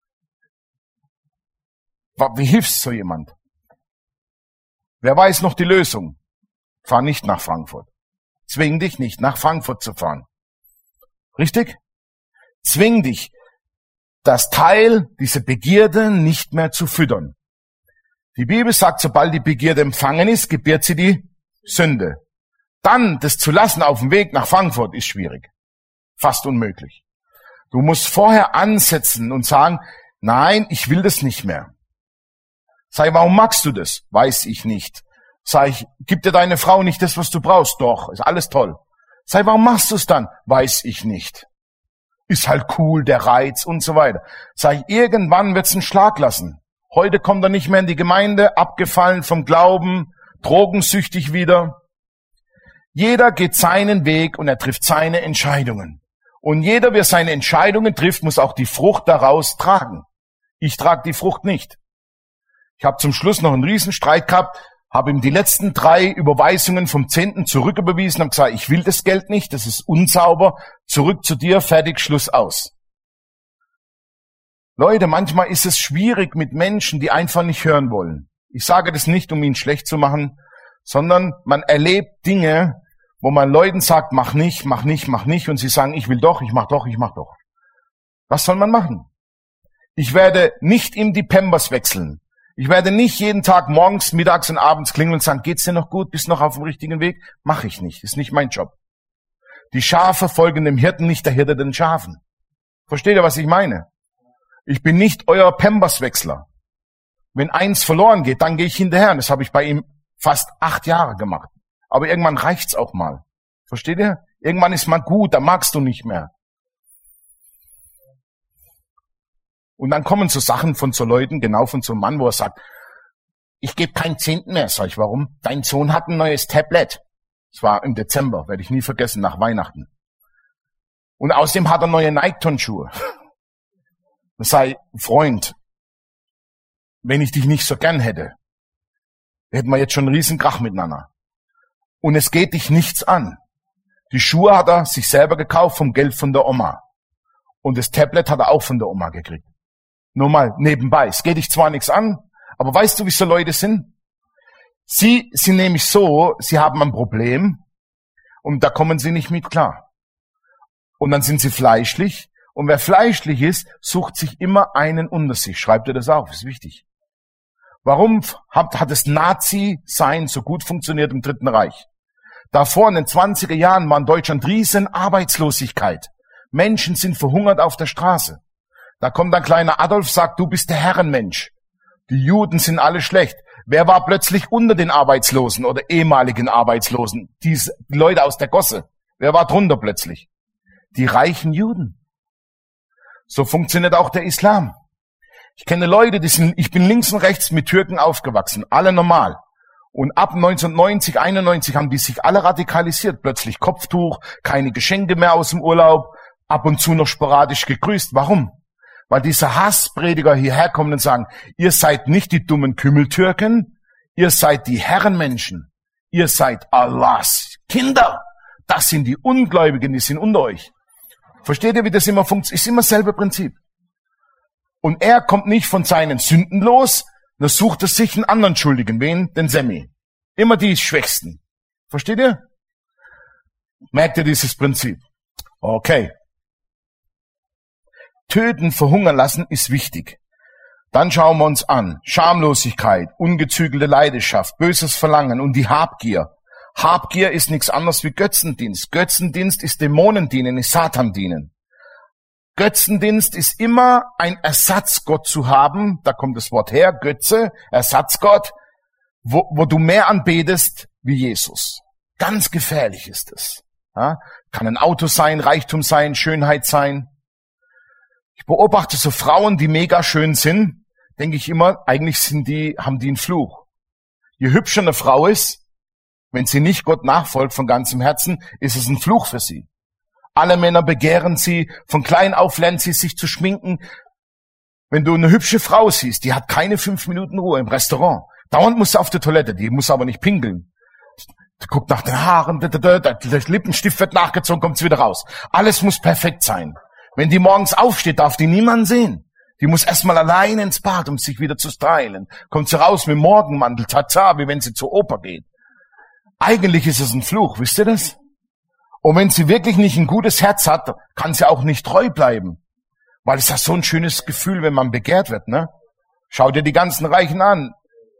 Wie hilft so jemand? Wer weiß noch die Lösung? Fahr nicht nach Frankfurt. Zwing dich nicht, nach Frankfurt zu fahren. Richtig? Zwing dich, das Teil, diese Begierde nicht mehr zu füttern. Die Bibel sagt, sobald die Begierde empfangen ist, gebiert sie die Sünde. Dann das zu lassen auf dem Weg nach Frankfurt ist schwierig. Fast unmöglich. Du musst vorher ansetzen und sagen, nein, ich will das nicht mehr. Sag, warum magst du das? Weiß ich nicht. Sag ich, gibt dir deine Frau nicht das, was du brauchst? Doch, ist alles toll. Sag, warum machst du es dann? Weiß ich nicht. Ist halt cool, der Reiz und so weiter. Sag ich, irgendwann wird's einen Schlag lassen. Heute kommt er nicht mehr in die Gemeinde, abgefallen vom Glauben, drogensüchtig wieder. Jeder geht seinen Weg und er trifft seine Entscheidungen. Und jeder, wer seine Entscheidungen trifft, muss auch die Frucht daraus tragen. Ich trage die Frucht nicht. Ich habe zum Schluss noch einen Riesenstreit gehabt, habe ihm die letzten 3 Überweisungen vom 10. zurücküberwiesen und gesagt, ich will das Geld nicht, das ist unsauber, zurück zu dir, fertig, Schluss, aus. Leute, manchmal ist es schwierig mit Menschen, die einfach nicht hören wollen. Ich sage das nicht, um ihn schlecht zu machen, sondern man erlebt Dinge, wo man Leuten sagt, mach nicht, mach nicht, mach nicht, und sie sagen, ich will doch, ich mach doch, ich mach doch. Was soll man machen? Ich werde nicht ihm die Pampers wechseln. Ich werde nicht jeden Tag morgens, mittags und abends klingeln und sagen, geht's dir noch gut, bist noch auf dem richtigen Weg? Mache ich nicht, ist nicht mein Job. Die Schafe folgen dem Hirten, nicht der Hirte den Schafen. Versteht ihr, was ich meine? Ich bin nicht euer Pampers-Wechsler. Wenn eins verloren geht, dann gehe ich hinterher. Das habe ich bei ihm fast 8 Jahre gemacht. Aber irgendwann reicht's auch mal. Versteht ihr? Irgendwann ist mal gut, da magst du nicht mehr. Und dann kommen so Sachen von so Leuten, genau von so einem Mann, wo er sagt, ich gebe keinen Zehnten mehr. Sag ich, warum? Dein Sohn hat ein neues Tablet. Das war im Dezember, werde ich nie vergessen, nach Weihnachten. Und außerdem hat er neue Nike-Turnschuhe. Das sei, Freund, wenn ich dich nicht so gern hätte, hätten wir jetzt schon einen riesen Krach miteinander. Und es geht dich nichts an. Die Schuhe hat er sich selber gekauft vom Geld von der Oma. Und das Tablet hat er auch von der Oma gekriegt. Nur mal nebenbei. Es geht dich zwar nichts an, aber weißt du, wie so Leute sind? Sie sind nämlich so, sie haben ein Problem und da kommen sie nicht mit klar. Und dann sind sie fleischlich. Und wer fleischlich ist, sucht sich immer einen unter sich. Schreibt ihr das auf, ist wichtig. Warum hat das Nazi-Sein so gut funktioniert im Dritten Reich? Davor in den 20er Jahren war in Deutschland riesen Arbeitslosigkeit. Menschen sind verhungert auf der Straße. Da kommt ein kleiner Adolf, sagt, du bist der Herrenmensch. Die Juden sind alle schlecht. Wer war plötzlich unter den Arbeitslosen oder ehemaligen Arbeitslosen? Die Leute aus der Gosse. Wer war drunter plötzlich? Die reichen Juden. So funktioniert auch der Islam. Ich kenne Leute, ich bin links und rechts mit Türken aufgewachsen, alle normal. Und ab 1990, 91 haben die sich alle radikalisiert. Plötzlich Kopftuch, keine Geschenke mehr aus dem Urlaub, ab und zu noch sporadisch gegrüßt. Warum? Weil diese Hassprediger hierher kommen und sagen, ihr seid nicht die dummen Kümmeltürken, ihr seid die Herrenmenschen, ihr seid Allahs Kinder. Das sind die Ungläubigen, die sind unter euch. Versteht ihr, wie das immer funktioniert? Ist immer dasselbe Prinzip. Und er kommt nicht von seinen Sünden los, dann sucht er sich einen anderen Schuldigen. Wen? Den Semmi. Immer die Schwächsten. Versteht ihr? Merkt ihr dieses Prinzip? Okay. Töten, verhungern lassen ist wichtig. Dann schauen wir uns an. Schamlosigkeit, ungezügelte Leidenschaft, böses Verlangen und die Habgier. Habgier ist nichts anderes wie Götzendienst. Götzendienst ist Dämonendienen, ist Satandienen. Götzendienst ist immer ein Ersatzgott zu haben, da kommt das Wort her, Götze, Ersatzgott, wo du mehr anbetest wie Jesus. Ganz gefährlich ist es. Ja? Kann ein Auto sein, Reichtum sein, Schönheit sein. Ich beobachte so Frauen, die mega schön sind, denke ich immer, eigentlich haben die einen Fluch. Je hübscher eine Frau ist, wenn sie nicht Gott nachfolgt von ganzem Herzen, ist es ein Fluch für sie. Alle Männer begehren sie, von klein auf lernen sie sich zu schminken. Wenn du eine hübsche Frau siehst, die hat keine 5 Minuten Ruhe im Restaurant. Dauernd muss sie auf die Toilette, die muss aber nicht pinkeln. Die guckt nach den Haaren, der Lippenstift wird nachgezogen, kommt sie wieder raus. Alles muss perfekt sein. Wenn die morgens aufsteht, darf die niemand sehen. Die muss erstmal allein ins Bad, um sich wieder zu stylen. Kommt sie raus mit Morgenmantel, tata, wie wenn sie zur Oper geht. Eigentlich ist es ein Fluch, wisst ihr das? Und wenn sie wirklich nicht ein gutes Herz hat, kann sie auch nicht treu bleiben. Weil es ist so ein schönes Gefühl, wenn man begehrt wird, ne? Schau dir die ganzen Reichen an.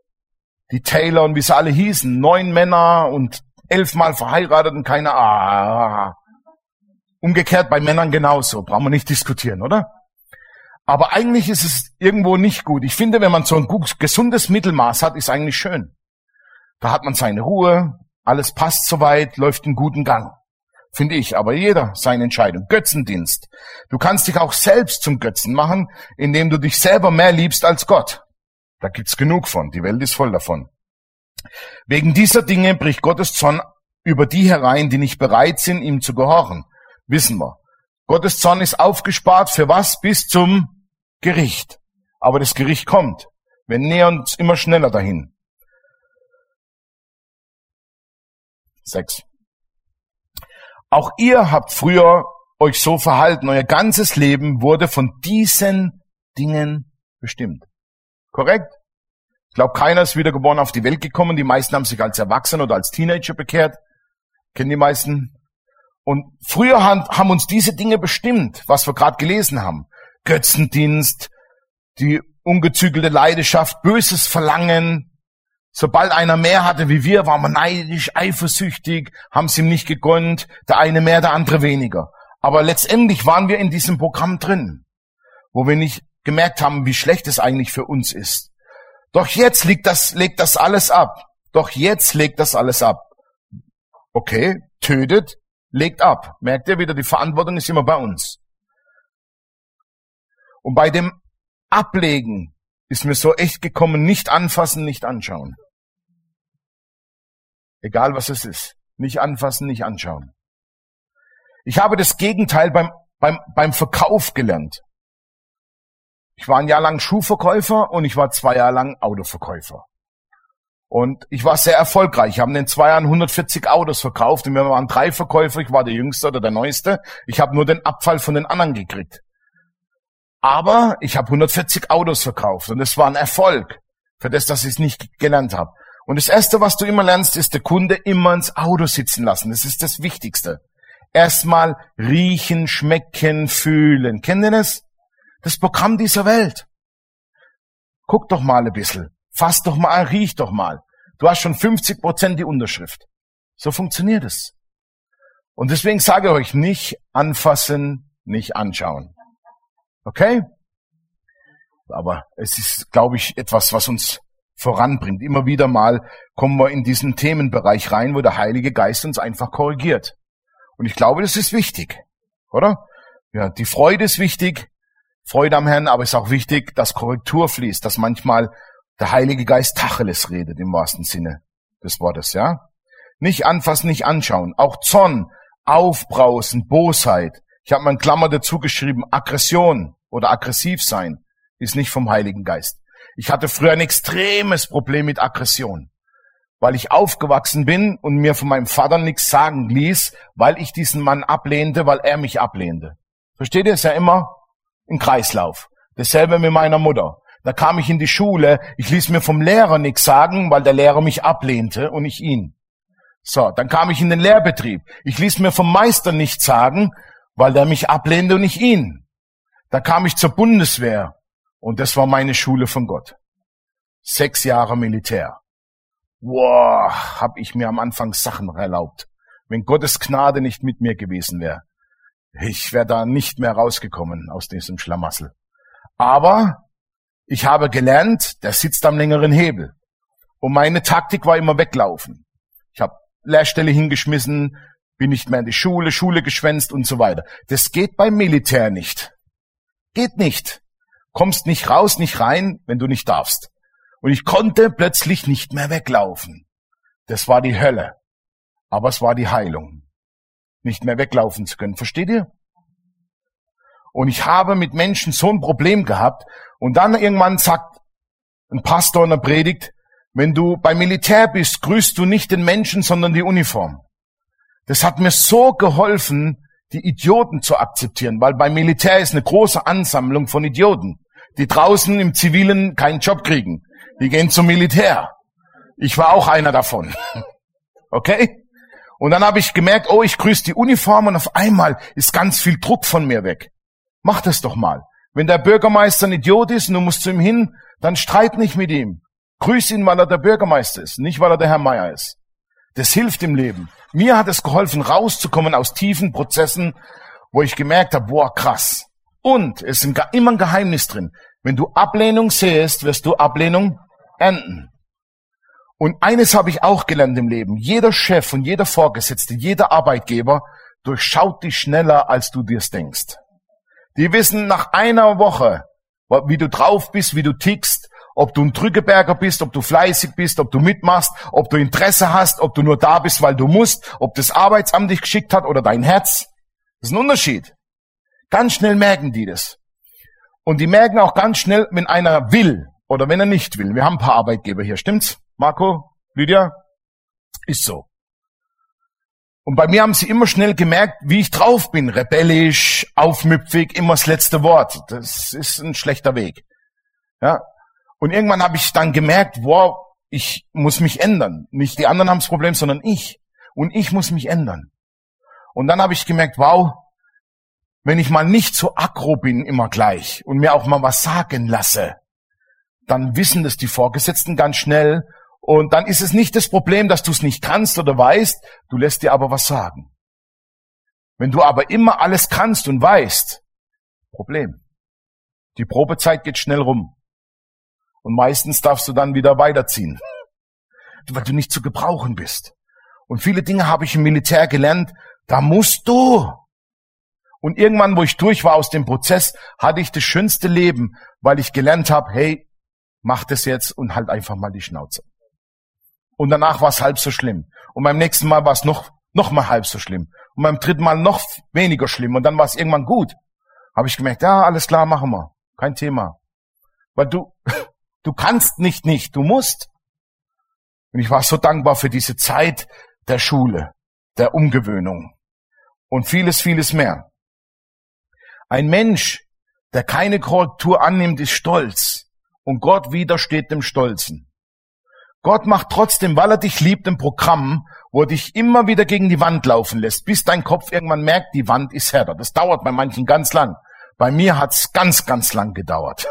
Die Taylor und wie sie alle hießen. 9 Männer und 11 Mal verheiratet und keine. Umgekehrt bei Männern genauso. Brauchen wir nicht diskutieren, oder? Aber eigentlich ist es irgendwo nicht gut. Ich finde, wenn man so ein gesundes Mittelmaß hat, ist eigentlich schön. Da hat man seine Ruhe, alles passt soweit, läuft in guten Gang. Finde ich, aber jeder seine Entscheidung. Götzendienst. Du kannst dich auch selbst zum Götzen machen, indem du dich selber mehr liebst als Gott. Da gibt's genug von. Die Welt ist voll davon. Wegen dieser Dinge bricht Gottes Zorn über die herein, die nicht bereit sind, ihm zu gehorchen. Wissen wir. Gottes Zorn ist aufgespart für was? Bis zum Gericht. Aber das Gericht kommt. Wir nähern uns immer schneller dahin. 6. Auch ihr habt früher euch so verhalten. Euer ganzes Leben wurde von diesen Dingen bestimmt. Korrekt? Ich glaube, keiner ist wiedergeboren auf die Welt gekommen. Die meisten haben sich als Erwachsener oder als Teenager bekehrt. Kennen die meisten? Und früher haben uns diese Dinge bestimmt, was wir gerade gelesen haben. Götzendienst, die ungezügelte Leidenschaft, böses Verlangen. Sobald einer mehr hatte wie wir, waren wir neidisch, eifersüchtig, haben es ihm nicht gegönnt, der eine mehr, der andere weniger. Aber letztendlich waren wir in diesem Programm drin, wo wir nicht gemerkt haben, wie schlecht es eigentlich für uns ist. Doch jetzt legt das alles ab. Doch jetzt legt das alles ab. Okay, tötet, legt ab. Merkt ihr wieder, die Verantwortung ist immer bei uns. Und bei dem Ablegen ist mir so echt gekommen, nicht anfassen, nicht anschauen. Egal was es ist. Nicht anfassen, nicht anschauen. Ich habe das Gegenteil beim Verkauf gelernt. Ich war ein Jahr lang Schuhverkäufer und ich war 2 Jahre lang Autoverkäufer. Und ich war sehr erfolgreich. Ich habe in den 2 Jahren 140 Autos verkauft und wir waren 3 Verkäufer. Ich war der Jüngste oder der Neueste. Ich habe nur den Abfall von den anderen gekriegt. Aber ich habe 140 Autos verkauft und das war ein Erfolg für das, dass ich es nicht gelernt habe. Und das Erste, was du immer lernst, ist, der Kunde immer ins Auto sitzen lassen. Das ist das Wichtigste. Erstmal riechen, schmecken, fühlen. Kennt ihr das? Das Programm dieser Welt. Guck doch mal ein bisschen. Fass doch mal, riech doch mal. Du hast schon 50% die Unterschrift. So funktioniert es. Und deswegen sage ich euch, nicht anfassen, nicht anschauen. Okay? Aber es ist, glaube ich, etwas, was uns voranbringt. Immer wieder mal kommen wir in diesen Themenbereich rein, wo der Heilige Geist uns einfach korrigiert. Und ich glaube, das ist wichtig, oder? Ja, die Freude ist wichtig, Freude am Herrn, aber es ist auch wichtig, dass Korrektur fließt, dass manchmal der Heilige Geist Tacheles redet, im wahrsten Sinne des Wortes, ja? Nicht anfassen, nicht anschauen. Auch Zorn, Aufbrausen, Bosheit. Ich habe mal in Klammer dazu geschrieben, Aggression oder aggressiv sein ist nicht vom Heiligen Geist. Ich hatte früher ein extremes Problem mit Aggression, weil ich aufgewachsen bin und mir von meinem Vater nichts sagen ließ, weil ich diesen Mann ablehnte, weil er mich ablehnte. Versteht ihr? Es ist ja immer ein Kreislauf. Dasselbe mit meiner Mutter. Da kam ich in die Schule, ich ließ mir vom Lehrer nichts sagen, weil der Lehrer mich ablehnte und nicht ihn. So, dann kam ich in den Lehrbetrieb. Ich ließ mir vom Meister nichts sagen, weil der mich ablehnte und nicht ihn. Da kam ich zur Bundeswehr und das war meine Schule von Gott. 6 Jahre Militär. Wow, hab ich mir am Anfang Sachen erlaubt. Wenn Gottes Gnade nicht mit mir gewesen wäre, ich wäre da nicht mehr rausgekommen aus diesem Schlamassel. Aber ich habe gelernt, der sitzt am längeren Hebel. Und meine Taktik war immer weglaufen. Ich habe Lehrstelle hingeschmissen, bin nicht mehr in die Schule geschwänzt und so weiter. Das geht beim Militär nicht. Geht nicht. Kommst nicht raus, nicht rein, wenn du nicht darfst. Und ich konnte plötzlich nicht mehr weglaufen. Das war die Hölle. Aber es war die Heilung. Nicht mehr weglaufen zu können. Versteht ihr? Und ich habe mit Menschen so ein Problem gehabt. Und dann irgendwann sagt ein Pastor in der Predigt, wenn du beim Militär bist, grüßt du nicht den Menschen, sondern die Uniform. Das hat mir so geholfen, die Idioten zu akzeptieren, weil beim Militär ist eine große Ansammlung von Idioten, die draußen im Zivilen keinen Job kriegen. Die gehen zum Militär. Ich war auch einer davon. Okay? Und dann habe ich gemerkt, oh, ich grüße die Uniform und auf einmal ist ganz viel Druck von mir weg. Mach das doch mal. Wenn der Bürgermeister ein Idiot ist und du musst zu ihm hin, dann streit nicht mit ihm. Grüß ihn, weil er der Bürgermeister ist, nicht weil er der Herr Meier ist. Das hilft im Leben. Mir hat es geholfen, rauszukommen aus tiefen Prozessen, wo ich gemerkt habe, boah, krass. Und es ist immer ein Geheimnis drin. Wenn du Ablehnung sähst, wirst du Ablehnung ernten. Und eines habe ich auch gelernt im Leben. Jeder Chef und jeder Vorgesetzte, jeder Arbeitgeber durchschaut dich schneller, als du dir's denkst. Die wissen nach einer Woche, wie du drauf bist, wie du tickst, ob du ein Drückeberger bist, ob du fleißig bist, ob du mitmachst, ob du Interesse hast, ob du nur da bist, weil du musst, ob das Arbeitsamt dich geschickt hat oder dein Herz. Das ist ein Unterschied. Ganz schnell merken die das. Und die merken auch ganz schnell, wenn einer will oder wenn er nicht will. Wir haben ein paar Arbeitgeber hier, stimmt's? Marco, Lydia? Ist so. Und bei mir haben sie immer schnell gemerkt, wie ich drauf bin. Rebellisch, aufmüpfig, immer das letzte Wort. Das ist ein schlechter Weg. Ja. Und irgendwann habe ich dann gemerkt, wow, ich muss mich ändern. Nicht die anderen haben das Problem, sondern ich. Und ich muss mich ändern. Und dann habe ich gemerkt, wow, wenn ich mal nicht so aggro bin immer gleich und mir auch mal was sagen lasse, dann wissen das die Vorgesetzten ganz schnell. Und dann ist es nicht das Problem, dass du es nicht kannst oder weißt, du lässt dir aber was sagen. Wenn du aber immer alles kannst und weißt, Problem. Die Probezeit geht schnell rum. Und meistens darfst du dann wieder weiterziehen, weil du nicht zu gebrauchen bist. Und viele Dinge habe ich im Militär gelernt, da musst du. Und irgendwann, wo ich durch war aus dem Prozess, hatte ich das schönste Leben, weil ich gelernt habe, hey, mach das jetzt und halt einfach mal die Schnauze. Und danach war es halb so schlimm. Und beim nächsten Mal war es noch mal halb so schlimm. Und beim dritten Mal noch weniger schlimm. Und dann war es irgendwann gut. Habe ich gemerkt, ja, alles klar, machen wir. Kein Thema. Weil du kannst nicht, du musst. Und ich war so dankbar für diese Zeit der Schule, der Umgewöhnung und vieles, vieles mehr. Ein Mensch, der keine Korrektur annimmt, ist stolz. Und Gott widersteht dem Stolzen. Gott macht trotzdem, weil er dich liebt, ein Programm, wo er dich immer wieder gegen die Wand laufen lässt, bis dein Kopf irgendwann merkt, die Wand ist härter. Das dauert bei manchen ganz lang. Bei mir hat's ganz, ganz lang gedauert.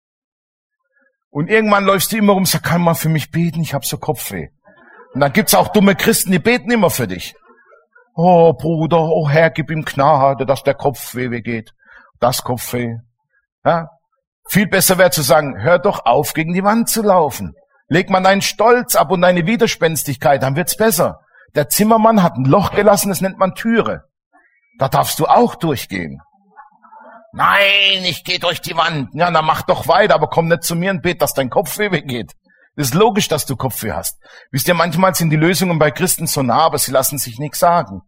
Und irgendwann läufst du immer rum, sag, kann man für mich beten? Ich habe so Kopfweh. Und dann gibt's auch dumme Christen, die beten immer für dich. Oh Bruder, oh Herr, gib ihm Gnade, dass der Kopfweh weggeht. Das Kopfweh. Ja? Viel besser wäre zu sagen, hör doch auf, gegen die Wand zu laufen. Leg mal deinen Stolz ab und deine Widerspenstigkeit, dann wird's besser. Der Zimmermann hat ein Loch gelassen, das nennt man Türe. Da darfst du auch durchgehen. Nein, ich gehe durch die Wand. Ja, dann mach doch weiter, aber komm nicht zu mir und bet, dass dein Kopfweh weggeht. Es ist logisch, dass du Kopfweh hast. Wisst ihr, manchmal sind die Lösungen bei Christen so nah, aber sie lassen sich nichts sagen.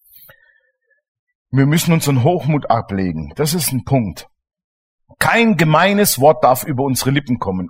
Wir müssen unseren Hochmut ablegen. Das ist ein Punkt. Kein gemeines Wort darf über unsere Lippen kommen.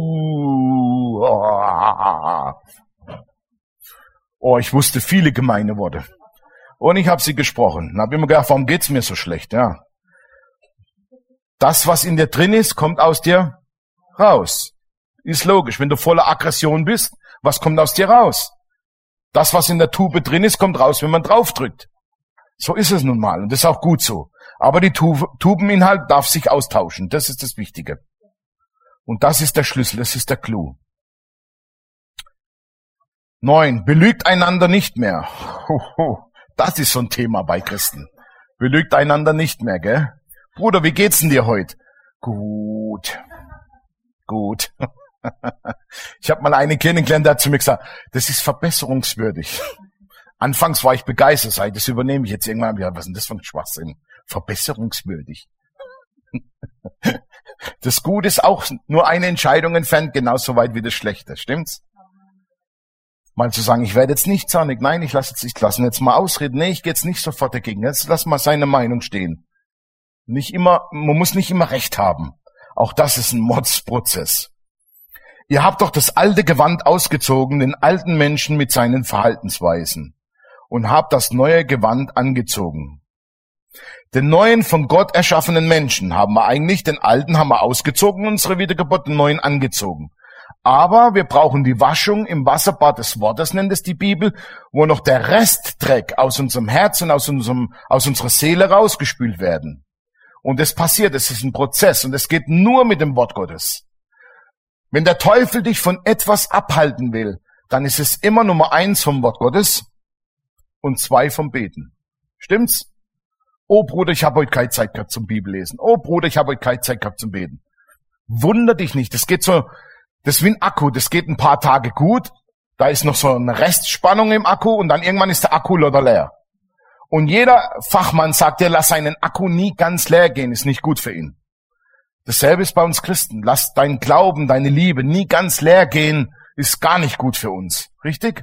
Oh, ich wusste viele gemeine Worte. Und ich habe sie gesprochen. Dann habe ich mir gedacht, warum geht's mir so schlecht? Ja. Das, was in dir drin ist, kommt aus dir raus. Ist logisch. Wenn du voller Aggression bist, was kommt aus dir raus? Das, was in der Tube drin ist, kommt raus, wenn man draufdrückt. So ist es nun mal. Und das ist auch gut so. Aber die Tubeninhalt darf sich austauschen. Das ist das Wichtige. Und das ist der Schlüssel, das ist der Clou. 9. Belügt einander nicht mehr. Das ist so ein Thema bei Christen. Belügt einander nicht mehr, gell? Bruder, wie geht's denn dir heute? Gut. Ich habe mal eine kennengelernt, der hat zu mir gesagt, das ist verbesserungswürdig. Anfangs war ich begeistert, sag ich, das übernehme ich jetzt irgendwann. Ja, was ist denn das für ein Schwachsinn? Verbesserungswürdig. Das Gute ist auch nur eine Entscheidung entfernt, genauso weit wie das Schlechte, stimmt's? Mal zu sagen, ich werde jetzt nicht zornig, nein, ich lasse ihn jetzt mal ausreden, nee, ich gehe jetzt nicht sofort dagegen, jetzt lass mal seine Meinung stehen. Man muss nicht immer Recht haben. Auch das ist ein Mordsprozess. Ihr habt doch das alte Gewand ausgezogen, den alten Menschen mit seinen Verhaltensweisen, und habt das neue Gewand angezogen. Den neuen von Gott erschaffenen Menschen haben wir eigentlich, den alten haben wir ausgezogen, unsere Wiedergeburt, den neuen angezogen. Aber wir brauchen die Waschung im Wasserbad des Wortes, nennt es die Bibel, wo noch der Restdreck aus unserem Herz und aus unserer Seele rausgespült werden. Und es passiert, es ist ein Prozess und es geht nur mit dem Wort Gottes. Wenn der Teufel dich von etwas abhalten will, dann ist es immer Nummer 1 vom Wort Gottes und 2 vom Beten. Stimmt's? Oh Bruder, ich habe heute keine Zeit gehabt zum Bibellesen. Oh Bruder, ich habe heute keine Zeit gehabt zum Beten. Wunder dich nicht, das ist wie ein Akku, das geht ein paar Tage gut, da ist noch so eine Restspannung im Akku und dann irgendwann ist der Akku leer. Und jeder Fachmann sagt dir, lass seinen Akku nie ganz leer gehen, ist nicht gut für ihn. Dasselbe ist bei uns Christen. Lass dein Glauben, deine Liebe nie ganz leer gehen, ist gar nicht gut für uns. Richtig?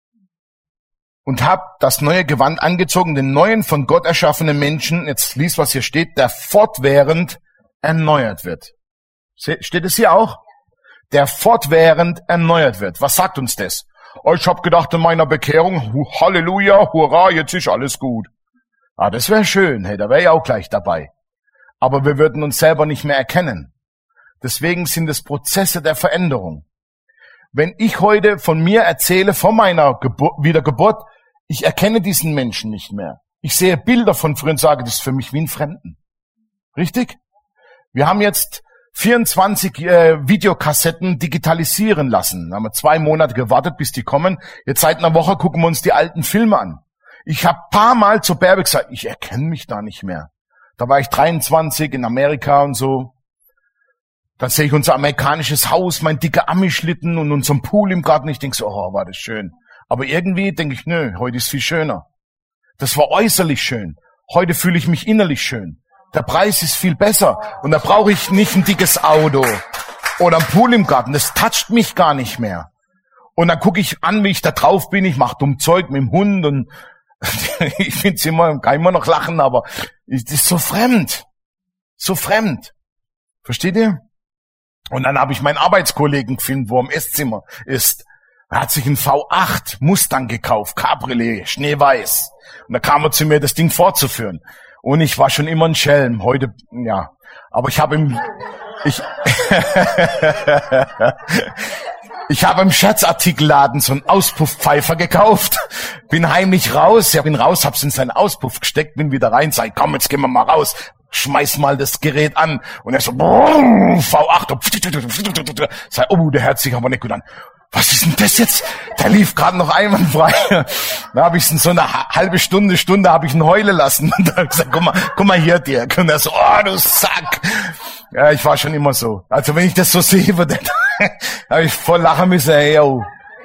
Und habt das neue Gewand angezogen, den neuen von Gott erschaffenen Menschen, jetzt lies, was hier steht, der fortwährend erneuert wird. Steht es hier auch? Der fortwährend erneuert wird. Was sagt uns das? Oh, ich hab gedacht in meiner Bekehrung, Halleluja, hurra, jetzt ist alles gut. Ah, das wäre schön, hey, da wäre ich auch gleich dabei. Aber wir würden uns selber nicht mehr erkennen. Deswegen sind es Prozesse der Veränderung. Wenn ich heute von mir erzähle, von meiner Wiedergeburt, ich erkenne diesen Menschen nicht mehr. Ich sehe Bilder von früher und sage, das ist für mich wie ein Fremden. Richtig? Wir haben jetzt 24 Videokassetten digitalisieren lassen. Da haben wir 2 Monate gewartet, bis die kommen. Jetzt seit einer Woche gucken wir uns die alten Filme an. Ich habe paar Mal zu Bärbe gesagt, ich erkenne mich da nicht mehr. Da war ich 23 in Amerika und so. Dann sehe ich unser amerikanisches Haus, mein dicker Ami-Schlitten und unseren Pool im Garten. Ich denke so, oh, war das schön. Aber irgendwie denke ich, nö, heute ist viel schöner. Das war äußerlich schön. Heute fühle ich mich innerlich schön. Der Preis ist viel besser. Und da brauche ich nicht ein dickes Auto oder ein Pool im Garten. Das toucht mich gar nicht mehr. Und dann gucke ich an, wie ich da drauf bin. Ich mache dumm Zeug mit dem Hund und ich finde es kann immer noch lachen, aber es ist so fremd. So fremd. Versteht ihr? Und dann habe ich meinen Arbeitskollegen gefilmt, wo er im Esszimmer ist. Er hat sich einen V8 Mustang gekauft, Cabriolet, schneeweiß. Und da kam er zu mir, das Ding fortzuführen. Und ich war schon immer ein Schelm. Heute, ja. Aber ich habe im Scherzartikelladen so einen Auspufffpfeifer gekauft, bin heimlich raus, hab's in seinen Auspuff gesteckt, bin wieder rein, sag, komm, jetzt gehen wir mal raus, schmeiß mal das Gerät an. Und er so, V8, sag, oh, der hört sich aber nicht gut an. Was ist denn das jetzt? Der lief gerade noch einwandfrei. Da habe ich in so eine halbe Stunde habe ich ihn heulen lassen. Und da habe ich gesagt, guck mal hier, Dirk. Und er so, oh, du Sack. Ja, ich war schon immer so. Also wenn ich das so sehe, habe ich voll lachen müssen. Hey, yo.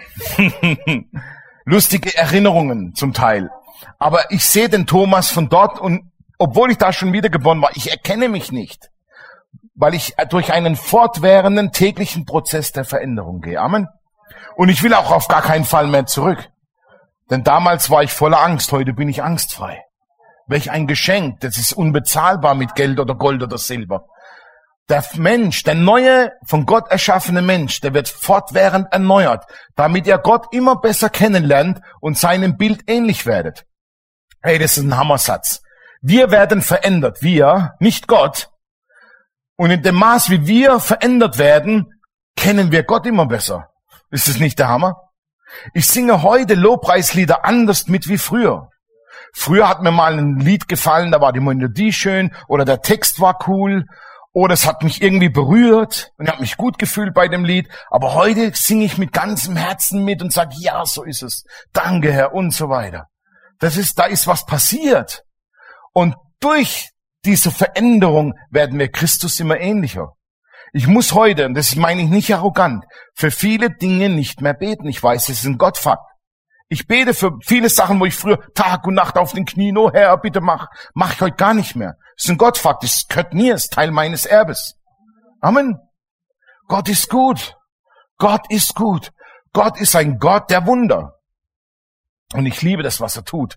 Lustige Erinnerungen zum Teil. Aber ich sehe den Thomas von dort und obwohl ich da schon wiedergeboren war, ich erkenne mich nicht. Weil ich durch einen fortwährenden täglichen Prozess der Veränderung gehe. Amen. Und ich will auch auf gar keinen Fall mehr zurück. Denn damals war ich voller Angst, heute bin ich angstfrei. Welch ein Geschenk, das ist unbezahlbar mit Geld oder Gold oder Silber. Der Mensch, der neue, von Gott erschaffene Mensch, der wird fortwährend erneuert, damit ihr Gott immer besser kennenlernt und seinem Bild ähnlich werdet. Hey, das ist ein Hammersatz. Wir werden verändert, wir, nicht Gott. Und in dem Maß, wie wir verändert werden, kennen wir Gott immer besser. Ist das nicht der Hammer? Ich singe heute Lobpreislieder anders mit wie früher. Früher hat mir mal ein Lied gefallen, da war die Melodie schön oder der Text war cool oder es hat mich irgendwie berührt und ich habe mich gut gefühlt bei dem Lied. Aber heute singe ich mit ganzem Herzen mit und sage, ja, so ist es. Danke, Herr, und so weiter. Da ist was passiert. Und durch diese Veränderung werden wir Christus immer ähnlicher. Ich muss heute, und das meine ich nicht arrogant, für viele Dinge nicht mehr beten. Ich weiß, es ist ein Gottfakt. Ich bete für viele Sachen, wo ich früher Tag und Nacht auf den Knien, oh Herr, bitte mach ich heute gar nicht mehr. Das ist ein Gottfakt, das gehört mir, ist Teil meines Erbes. Amen. Gott ist gut. Gott ist gut. Gott ist ein Gott der Wunder. Und ich liebe das, was er tut.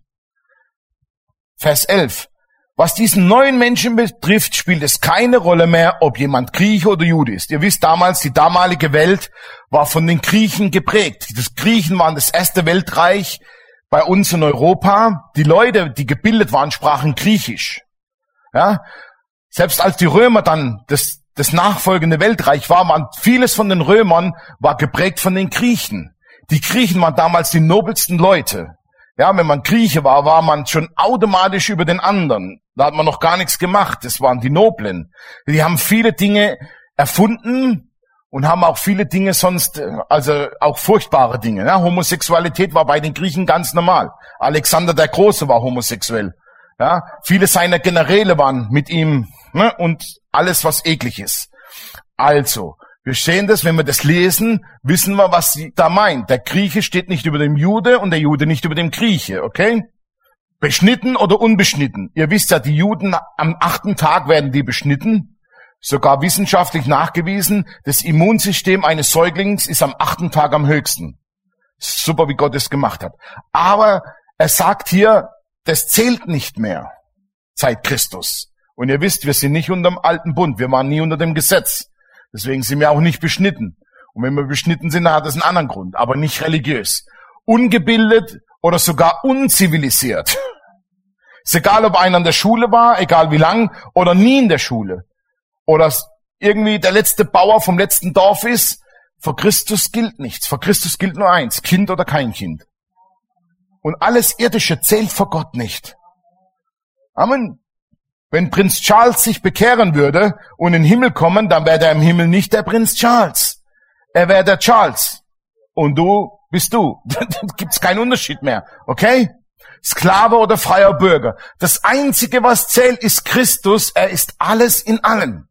Vers 11. Was diesen neuen Menschen betrifft, spielt es keine Rolle mehr, ob jemand Grieche oder Jude ist. Ihr wisst damals, die damalige Welt war von den Griechen geprägt. Die Griechen waren das erste Weltreich bei uns in Europa. Die Leute, die gebildet waren, sprachen Griechisch. Ja? Selbst als die Römer dann das nachfolgende Weltreich waren vieles von den Römern war geprägt von den Griechen. Die Griechen waren damals die nobelsten Leute. Ja, wenn man Grieche war, war man schon automatisch über den anderen. Da hat man noch gar nichts gemacht. Das waren die Noblen. Die haben viele Dinge erfunden und haben auch viele Dinge sonst, also auch furchtbare Dinge. Ja, Homosexualität war bei den Griechen ganz normal. Alexander der Große war homosexuell. Ja, viele seiner Generäle waren mit ihm, ne, und alles, was eklig ist. Also, wir sehen das, wenn wir das lesen, wissen wir, was sie da meint. Der Grieche steht nicht über dem Jude und der Jude nicht über dem Grieche, okay? Beschnitten oder unbeschnitten. Ihr wisst ja, die Juden am 8. Tag werden die beschnitten. Sogar wissenschaftlich nachgewiesen, das Immunsystem eines Säuglings ist am 8. Tag am höchsten. Super, wie Gott es gemacht hat. Aber er sagt hier, das zählt nicht mehr seit Christus. Und ihr wisst, wir sind nicht unter dem alten Bund. Wir waren nie unter dem Gesetz. Deswegen sind wir auch nicht beschnitten. Und wenn wir beschnitten sind, dann hat das einen anderen Grund, aber nicht religiös. Ungebildet oder sogar unzivilisiert. Ist egal, ob einer in der Schule war, egal wie lang, oder nie in der Schule. Oder irgendwie der letzte Bauer vom letzten Dorf ist. Vor Christus gilt nichts. Vor Christus gilt nur eins, Kind oder kein Kind. Und alles Irdische zählt vor Gott nicht. Amen. Wenn Prinz Charles sich bekehren würde und in den Himmel kommen, dann wäre er im Himmel nicht der Prinz Charles. Er wäre der Charles. Und du bist du. Da gibt's keinen Unterschied mehr. Okay? Sklave oder freier Bürger. Das Einzige, was zählt, ist Christus. Er ist alles in allen.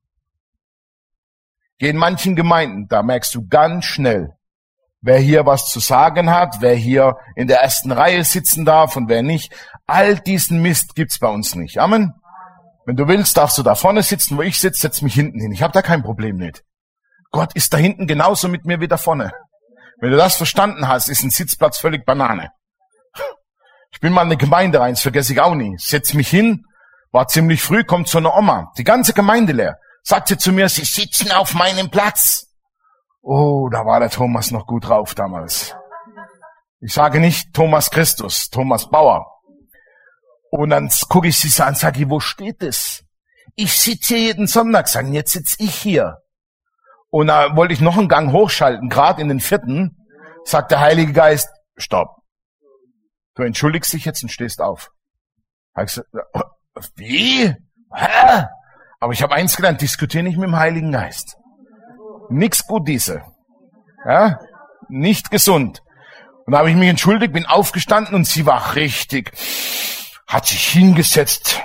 Geh in manchen Gemeinden, da merkst du ganz schnell, wer hier was zu sagen hat, wer hier in der ersten Reihe sitzen darf und wer nicht. All diesen Mist gibt's bei uns nicht. Amen. Wenn du willst, darfst du da vorne sitzen, wo ich sitze, setz mich hinten hin. Ich habe da kein Problem mit. Gott ist da hinten genauso mit mir wie da vorne. Wenn du das verstanden hast, ist ein Sitzplatz völlig Banane. Ich bin mal in eine Gemeinde rein, das vergesse ich auch nie. Setz mich hin, war ziemlich früh, kommt so eine Oma, die ganze Gemeinde leer. Sagt sie zu mir, Sie sitzen auf meinem Platz. Oh, da war der Thomas noch gut drauf damals. Ich sage nicht Thomas Christus, Thomas Bauer. Und dann gucke ich sie so an und sage, wo steht es? Ich sitze hier jeden Sonntag, sagen, jetzt sitze ich hier. Und da wollte ich noch einen Gang hochschalten, gerade in den 4. Sagt der Heilige Geist, stopp. Du entschuldigst dich jetzt und stehst auf. Hab ich gesagt, wie? Hä? Aber ich habe eins gelernt, diskutiere nicht mit dem Heiligen Geist. Nix gut diese. Ja? Nicht gesund. Und da habe ich mich entschuldigt, bin aufgestanden und sie war richtig, hat sich hingesetzt.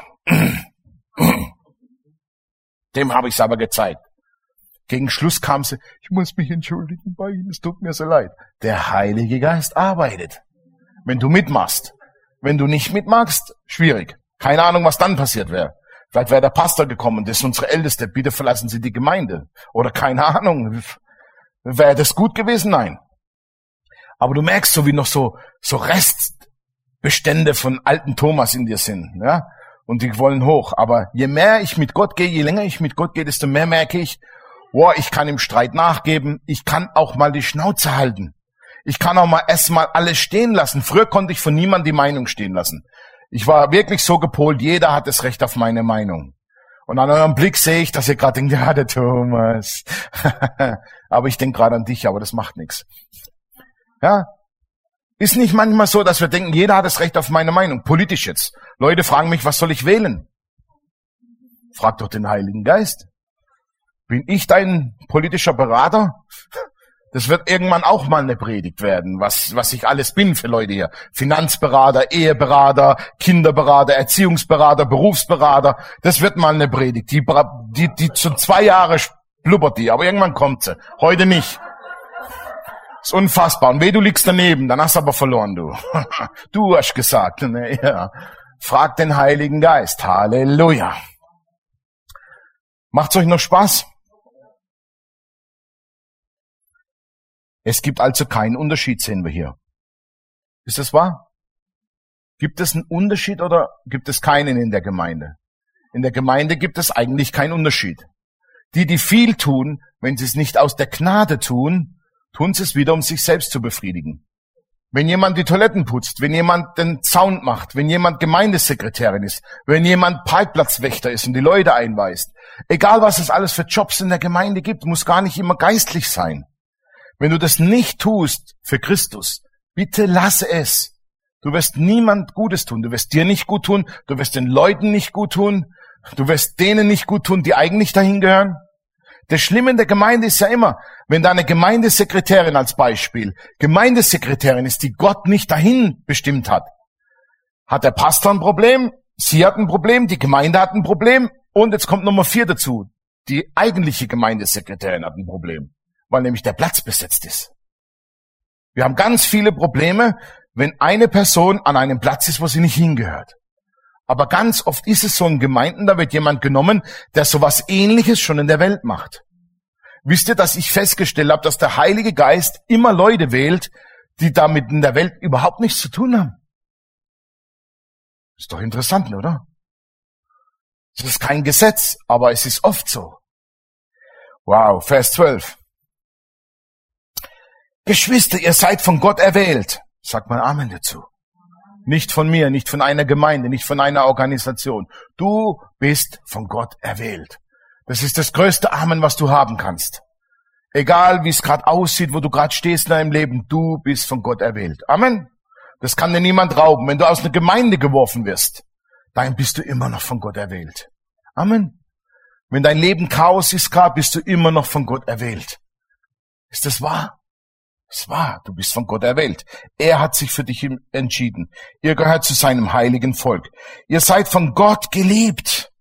Dem habe ich es aber gezeigt. Gegen Schluss kam sie, ich muss mich entschuldigen bei Ihnen, es tut mir so leid. Der Heilige Geist arbeitet. Wenn du mitmachst. Wenn du nicht mitmachst, schwierig. Keine Ahnung, was dann passiert wäre. Vielleicht wäre der Pastor gekommen, das ist unsere Älteste, bitte verlassen Sie die Gemeinde. Oder keine Ahnung, wäre das gut gewesen? Nein. Aber du merkst so, wie noch so Restbestände von alten Thomas in dir sind, ja. Und die wollen hoch. Aber je mehr ich mit Gott gehe, je länger ich mit Gott gehe, desto mehr merke ich, wow, ich kann im Streit nachgeben, ich kann auch mal die Schnauze halten. Ich kann auch mal erstmal alles stehen lassen. Früher konnte ich von niemandem die Meinung stehen lassen. Ich war wirklich so gepolt, jeder hat das Recht auf meine Meinung. Und an eurem Blick sehe ich, dass ihr gerade denkt, ja, der Thomas. Aber ich denke gerade an dich, aber das macht nichts. Ja, ist nicht manchmal so, dass wir denken, jeder hat das Recht auf meine Meinung, politisch jetzt. Leute fragen mich, was soll ich wählen? Frag doch den Heiligen Geist. Bin ich dein politischer Berater? Das wird irgendwann auch mal eine Predigt werden, was ich alles bin für Leute hier. Finanzberater, Eheberater, Kinderberater, Erziehungsberater, Berufsberater. Das wird mal eine Predigt. Die zu 2 Jahre blubbert die, aber irgendwann kommt sie. Heute nicht. Ist unfassbar. Und weh, du liegst daneben, dann hast du aber verloren, du. Du hast gesagt. Ne, ja. Frag den Heiligen Geist. Halleluja. Macht's euch noch Spaß? Es gibt also keinen Unterschied, sehen wir hier. Ist das wahr? Gibt es einen Unterschied oder gibt es keinen in der Gemeinde? In der Gemeinde gibt es eigentlich keinen Unterschied. Die viel tun, wenn sie es nicht aus der Gnade tun, tun sie es wieder, um sich selbst zu befriedigen. Wenn jemand die Toiletten putzt, wenn jemand den Sound macht, wenn jemand Gemeindesekretärin ist, wenn jemand Parkplatzwächter ist und die Leute einweist, egal was es alles für Jobs in der Gemeinde gibt, muss gar nicht immer geistlich sein. Wenn du das nicht tust für Christus, bitte lasse es. Du wirst niemand Gutes tun. Du wirst dir nicht gut tun. Du wirst den Leuten nicht gut tun. Du wirst denen nicht gut tun, die eigentlich dahin gehören. Das Schlimme in der Gemeinde ist ja immer, wenn da eine Gemeindesekretärin als Beispiel, Gemeindesekretärin ist, die Gott nicht dahin bestimmt hat, hat der Pastor ein Problem, sie hat ein Problem, die Gemeinde hat ein Problem und jetzt kommt Nummer 4 dazu. Die eigentliche Gemeindesekretärin hat ein Problem. Weil nämlich der Platz besetzt ist. Wir haben ganz viele Probleme, wenn eine Person an einem Platz ist, wo sie nicht hingehört. Aber ganz oft ist es so in Gemeinden, da wird jemand genommen, der sowas Ähnliches schon in der Welt macht. Wisst ihr, dass ich festgestellt habe, dass der Heilige Geist immer Leute wählt, die damit in der Welt überhaupt nichts zu tun haben? Ist doch interessant, oder? Es ist kein Gesetz, aber es ist oft so. Wow, Vers 12. Geschwister, ihr seid von Gott erwählt. Sagt mal Amen dazu. Nicht von mir, nicht von einer Gemeinde, nicht von einer Organisation. Du bist von Gott erwählt. Das ist das größte Amen, was du haben kannst. Egal, wie es gerade aussieht, wo du gerade stehst in deinem Leben, du bist von Gott erwählt. Amen. Das kann dir niemand rauben. Wenn du aus einer Gemeinde geworfen wirst, dann bist du immer noch von Gott erwählt. Amen. Wenn dein Leben Chaos ist gerade, bist du immer noch von Gott erwählt. Ist das wahr? Es war, du bist von Gott erwählt. Er hat sich für dich entschieden. Ihr gehört zu seinem heiligen Volk. Ihr seid von Gott geliebt.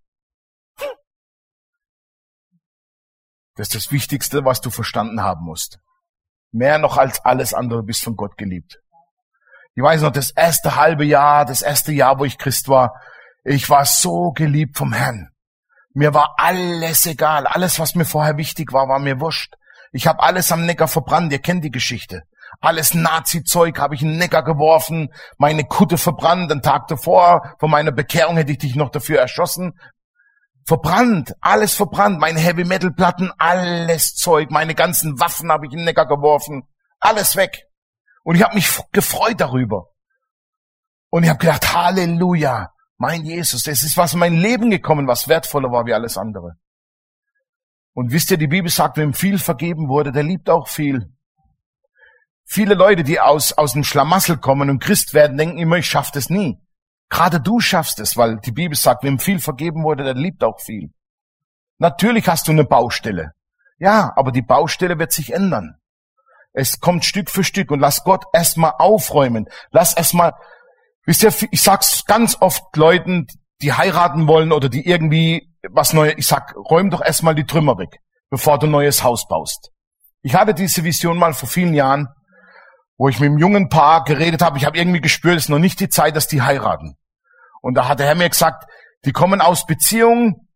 Das ist das Wichtigste, was du verstanden haben musst. Mehr noch als alles andere bist von Gott geliebt. Ich weiß noch, das erste halbe Jahr, das erste Jahr, wo ich Christ war, ich war so geliebt vom Herrn. Mir war alles egal. Alles, was mir vorher wichtig war, war mir wurscht. Ich habe alles am Neckar verbrannt, ihr kennt die Geschichte. Alles Nazi-Zeug habe ich in den Neckar geworfen, meine Kutte verbrannt, den Tag davor, von meiner Bekehrung hätte ich dich noch dafür erschossen. Verbrannt, alles verbrannt, meine Heavy-Metal-Platten, alles Zeug, meine ganzen Waffen habe ich in den Neckar geworfen, alles weg. Und ich habe mich gefreut darüber. Und ich habe gedacht, Halleluja, mein Jesus, es ist was in mein Leben gekommen, was wertvoller war wie alles andere. Und wisst ihr, die Bibel sagt, wem viel vergeben wurde, der liebt auch viel. Viele Leute, die aus dem Schlamassel kommen und Christ werden, denken immer, ich schaff das nie. Gerade du schaffst es, weil die Bibel sagt, wem viel vergeben wurde, der liebt auch viel. Natürlich hast du eine Baustelle. Ja, aber die Baustelle wird sich ändern. Es kommt Stück für Stück und lass Gott erstmal aufräumen. Lass erstmal, wisst ihr, ich sag's ganz oft Leuten, die heiraten wollen oder die irgendwie was Neues, ich sag, räum doch erstmal die Trümmer weg, bevor du ein neues Haus baust. Ich hatte diese Vision mal vor vielen Jahren, wo ich mit einem jungen Paar geredet habe. Ich habe irgendwie gespürt, es ist noch nicht die Zeit, dass die heiraten. Und da hat der Herr mir gesagt, die kommen aus Beziehungen,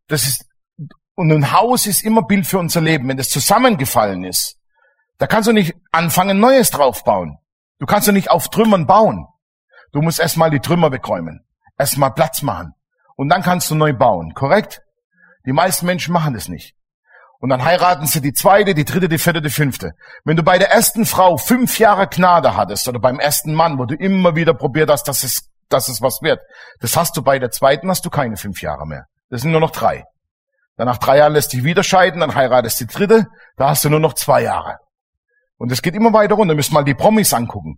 und ein Haus ist immer Bild für unser Leben. Wenn das zusammengefallen ist, da kannst du nicht anfangen, Neues draufbauen. Du kannst du nicht auf Trümmern bauen. Du musst erstmal die Trümmer wegräumen. Erstmal Platz machen. Und dann kannst du neu bauen. Korrekt? Die meisten Menschen machen das nicht. Und dann heiraten sie die zweite, die dritte, die vierte, die fünfte. Wenn du bei der ersten Frau 5 Jahre Gnade hattest, oder beim ersten Mann, wo du immer wieder probiert hast, dass es was wird, das hast du bei der zweiten, hast du keine 5 Jahre mehr. Das sind nur noch 3. Dann nach 3 Jahren lässt dich wieder scheiden, dann heiratest die dritte, da hast du nur noch 2 Jahre. Und es geht immer weiter runter. Wir müssen mal die Promis angucken.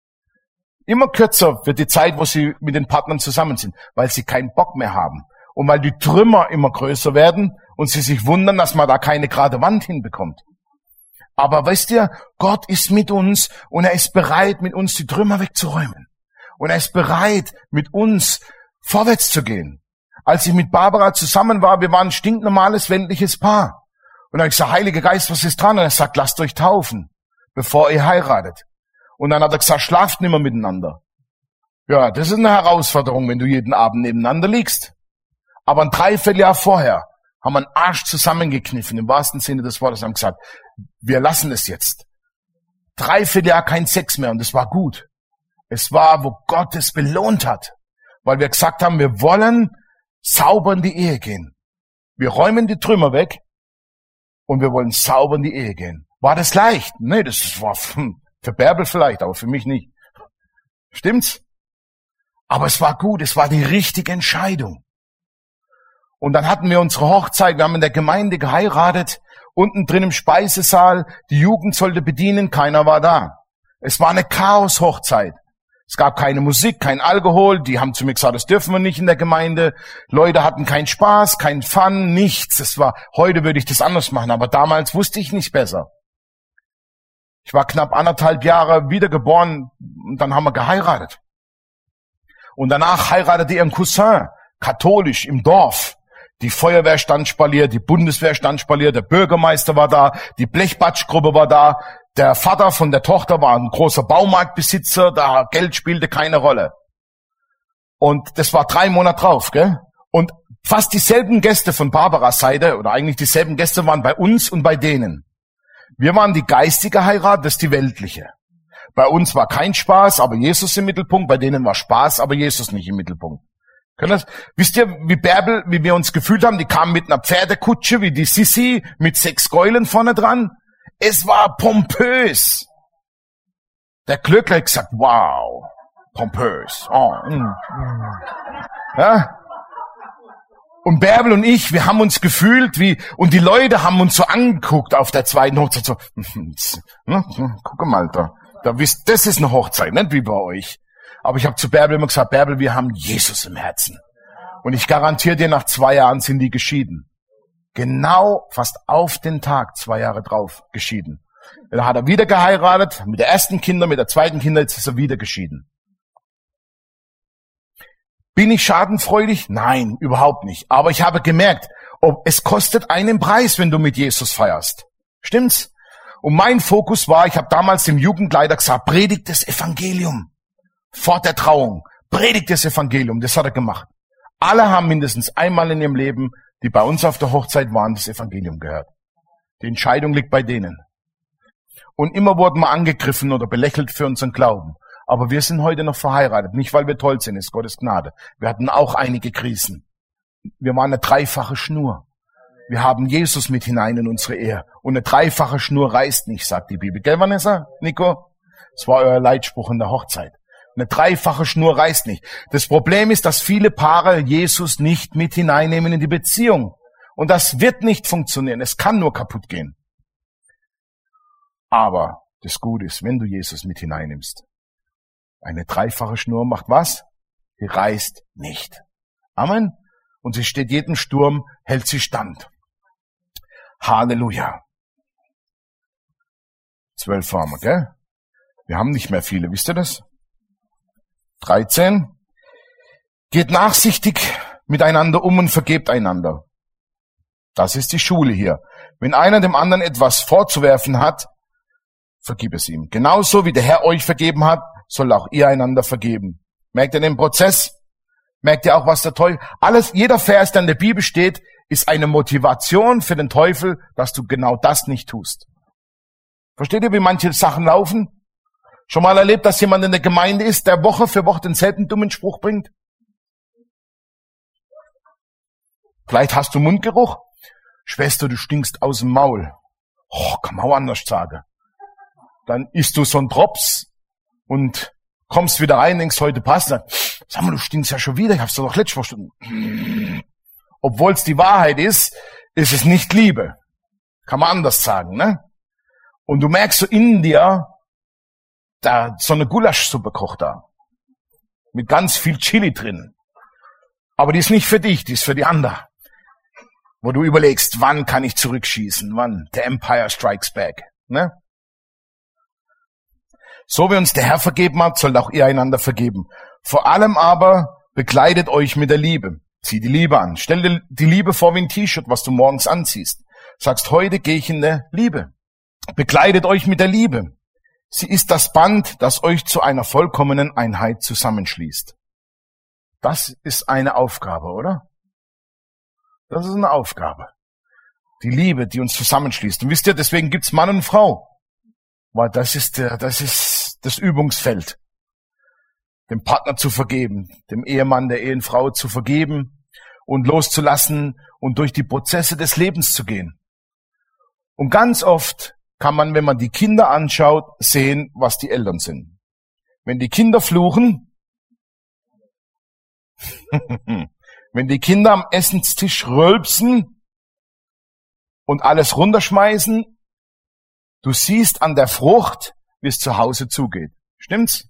Immer kürzer wird die Zeit, wo sie mit den Partnern zusammen sind, weil sie keinen Bock mehr haben. Und weil die Trümmer immer größer werden und sie sich wundern, dass man da keine gerade Wand hinbekommt. Aber weißt ihr, Gott ist mit uns und er ist bereit, mit uns die Trümmer wegzuräumen. Und er ist bereit, mit uns vorwärts zu gehen. Als ich mit Barbara zusammen war, wir waren ein stinknormales, weltliches Paar. Und dann habe ich gesagt, Heiliger Geist, was ist dran? Und er sagt, lasst euch taufen, bevor ihr heiratet. Und dann hat er gesagt, schlaft nicht mehr miteinander. Ja, das ist eine Herausforderung, wenn du jeden Abend nebeneinander liegst. Aber ein Dreivierteljahr vorher haben wir einen Arsch zusammengekniffen, im wahrsten Sinne des Wortes, haben gesagt, wir lassen es jetzt. Dreivierteljahr kein Sex mehr und es war gut. Es war, wo Gott es belohnt hat. Weil wir gesagt haben, wir wollen sauber in die Ehe gehen. Wir räumen die Trümmer weg und wir wollen sauber in die Ehe gehen. War das leicht? Nee, das war für Bärbel vielleicht, aber für mich nicht. Stimmt's? Aber es war gut, es war die richtige Entscheidung. Und dann hatten wir unsere Hochzeit, wir haben in der Gemeinde geheiratet, unten drin im Speisesaal, die Jugend sollte bedienen, keiner war da. Es war eine Chaos-Hochzeit. Es gab keine Musik, kein Alkohol, die haben zu mir gesagt, das dürfen wir nicht in der Gemeinde. Leute hatten keinen Spaß, keinen Fun, nichts. Heute würde ich das anders machen, aber damals wusste ich nicht besser. Ich war knapp 1,5 Jahre wiedergeboren und dann haben wir geheiratet. Und danach heiratete ihr ein Cousin, katholisch, im Dorf. Die Feuerwehr stand spaliert, die Bundeswehr stand spaliert, der Bürgermeister war da, die Blechbatschgruppe war da, der Vater von der Tochter war ein großer Baumarktbesitzer, da Geld spielte keine Rolle. Und das war 3 Monate drauf, gell? Und fast dieselben Gäste von Barbaras Seite, oder eigentlich dieselben Gäste waren bei uns und bei denen. Wir waren die geistige Heirat, das ist die weltliche. Bei uns war kein Spaß, aber Jesus im Mittelpunkt, bei denen war Spaß, aber Jesus nicht im Mittelpunkt. Wisst ihr, wie Bärbel, wie wir uns gefühlt haben? Die kamen mit einer Pferdekutsche, wie die Sissi, mit 6 Gäulen vorne dran. Es war pompös. Der Glöckler hat gesagt, wow, pompös. Oh, Ja? Und Bärbel und ich, wir haben uns gefühlt und die Leute haben uns so angeguckt auf der zweiten Hochzeit, so, guck mal da, das ist eine Hochzeit, nicht wie bei euch. Aber ich habe zu Bärbel immer gesagt, Bärbel, wir haben Jesus im Herzen. Und ich garantiere dir, nach 2 Jahren sind die geschieden. Genau fast auf den Tag 2 Jahre drauf geschieden. Da hat er wieder geheiratet, mit der ersten Kinder, mit der zweiten Kinder, jetzt ist er wieder geschieden. Bin ich schadenfreudig? Nein, überhaupt nicht. Aber ich habe gemerkt, es kostet einen Preis, wenn du mit Jesus feierst. Stimmt's? Und mein Fokus war, ich habe damals dem Jugendleiter gesagt, predigt das Evangelium. Vor der Trauung. Predigt das Evangelium. Das hat er gemacht. Alle haben mindestens einmal in ihrem Leben, die bei uns auf der Hochzeit waren, das Evangelium gehört. Die Entscheidung liegt bei denen. Und immer wurden wir angegriffen oder belächelt für unseren Glauben. Aber wir sind heute noch verheiratet. Nicht, weil wir toll sind, ist Gottes Gnade. Wir hatten auch einige Krisen. Wir waren eine 3-fache Schnur. Wir haben Jesus mit hinein in unsere Ehe. Und eine 3-fache Schnur reißt nicht, sagt die Bibel. Gell, Vanessa? Nico? Das war euer Leitspruch in der Hochzeit. Eine 3-fache Schnur reißt nicht. Das Problem ist, dass viele Paare Jesus nicht mit hineinnehmen in die Beziehung. Und das wird nicht funktionieren. Es kann nur kaputt gehen. Aber das Gute ist, wenn du Jesus mit hineinnimmst, eine 3-fache Schnur macht was? Die reißt nicht. Amen. Und sie steht jedem Sturm, hält sie stand. Halleluja. 12 haben wir, gell? Wir haben nicht mehr viele, wisst ihr das? 13. Geht nachsichtig miteinander um und vergebt einander. Das ist die Schule hier. Wenn einer dem anderen etwas vorzuwerfen hat, vergib es ihm. Genauso wie der Herr euch vergeben hat, soll auch ihr einander vergeben. Merkt ihr den Prozess? Merkt ihr auch, was der Teufel... Jeder Vers, der in der Bibel steht, ist eine Motivation für den Teufel, dass du genau das nicht tust. Versteht ihr, wie manche Sachen laufen? Schon mal erlebt, dass jemand in der Gemeinde ist, der Woche für Woche denselben dummen Spruch bringt? Vielleicht hast du Mundgeruch. Schwester, du stinkst aus dem Maul. Oh, kann man auch anders sagen. Dann isst du so einen Drops und kommst wieder rein, denkst, heute passt. Dann, sag mal, du stinkst ja schon wieder. Ich hab's doch letztes Mal verstanden. Obwohl es die Wahrheit ist es nicht Liebe. Kann man anders sagen, ne? Und du merkst so in dir, da so eine Gulaschsuppe kocht da. Mit ganz viel Chili drin. Aber die ist nicht für dich, die ist für die anderen. Wo du überlegst, wann kann ich zurückschießen? Wann? The Empire Strikes Back. Ne? So wie uns der Herr vergeben hat, sollt auch ihr einander vergeben. Vor allem aber bekleidet euch mit der Liebe. Zieh die Liebe an. Stell dir die Liebe vor wie ein T-Shirt, was du morgens anziehst. Sagst, heute gehe ich in der Liebe. Bekleidet euch mit der Liebe. Sie ist das Band, das euch zu einer vollkommenen Einheit zusammenschließt. Das ist eine Aufgabe, oder? Das ist eine Aufgabe. Die Liebe, die uns zusammenschließt. Und wisst ihr, deswegen gibt's Mann und Frau. Weil das ist das Übungsfeld. Dem Partner zu vergeben, dem Ehemann, der Ehefrau zu vergeben und loszulassen und durch die Prozesse des Lebens zu gehen. Und ganz oft kann man, wenn man die Kinder anschaut, sehen, was die Eltern sind. Wenn die Kinder fluchen, wenn die Kinder am Essenstisch rülpsen und alles runterschmeißen, du siehst an der Frucht, wie es zu Hause zugeht. Stimmt's?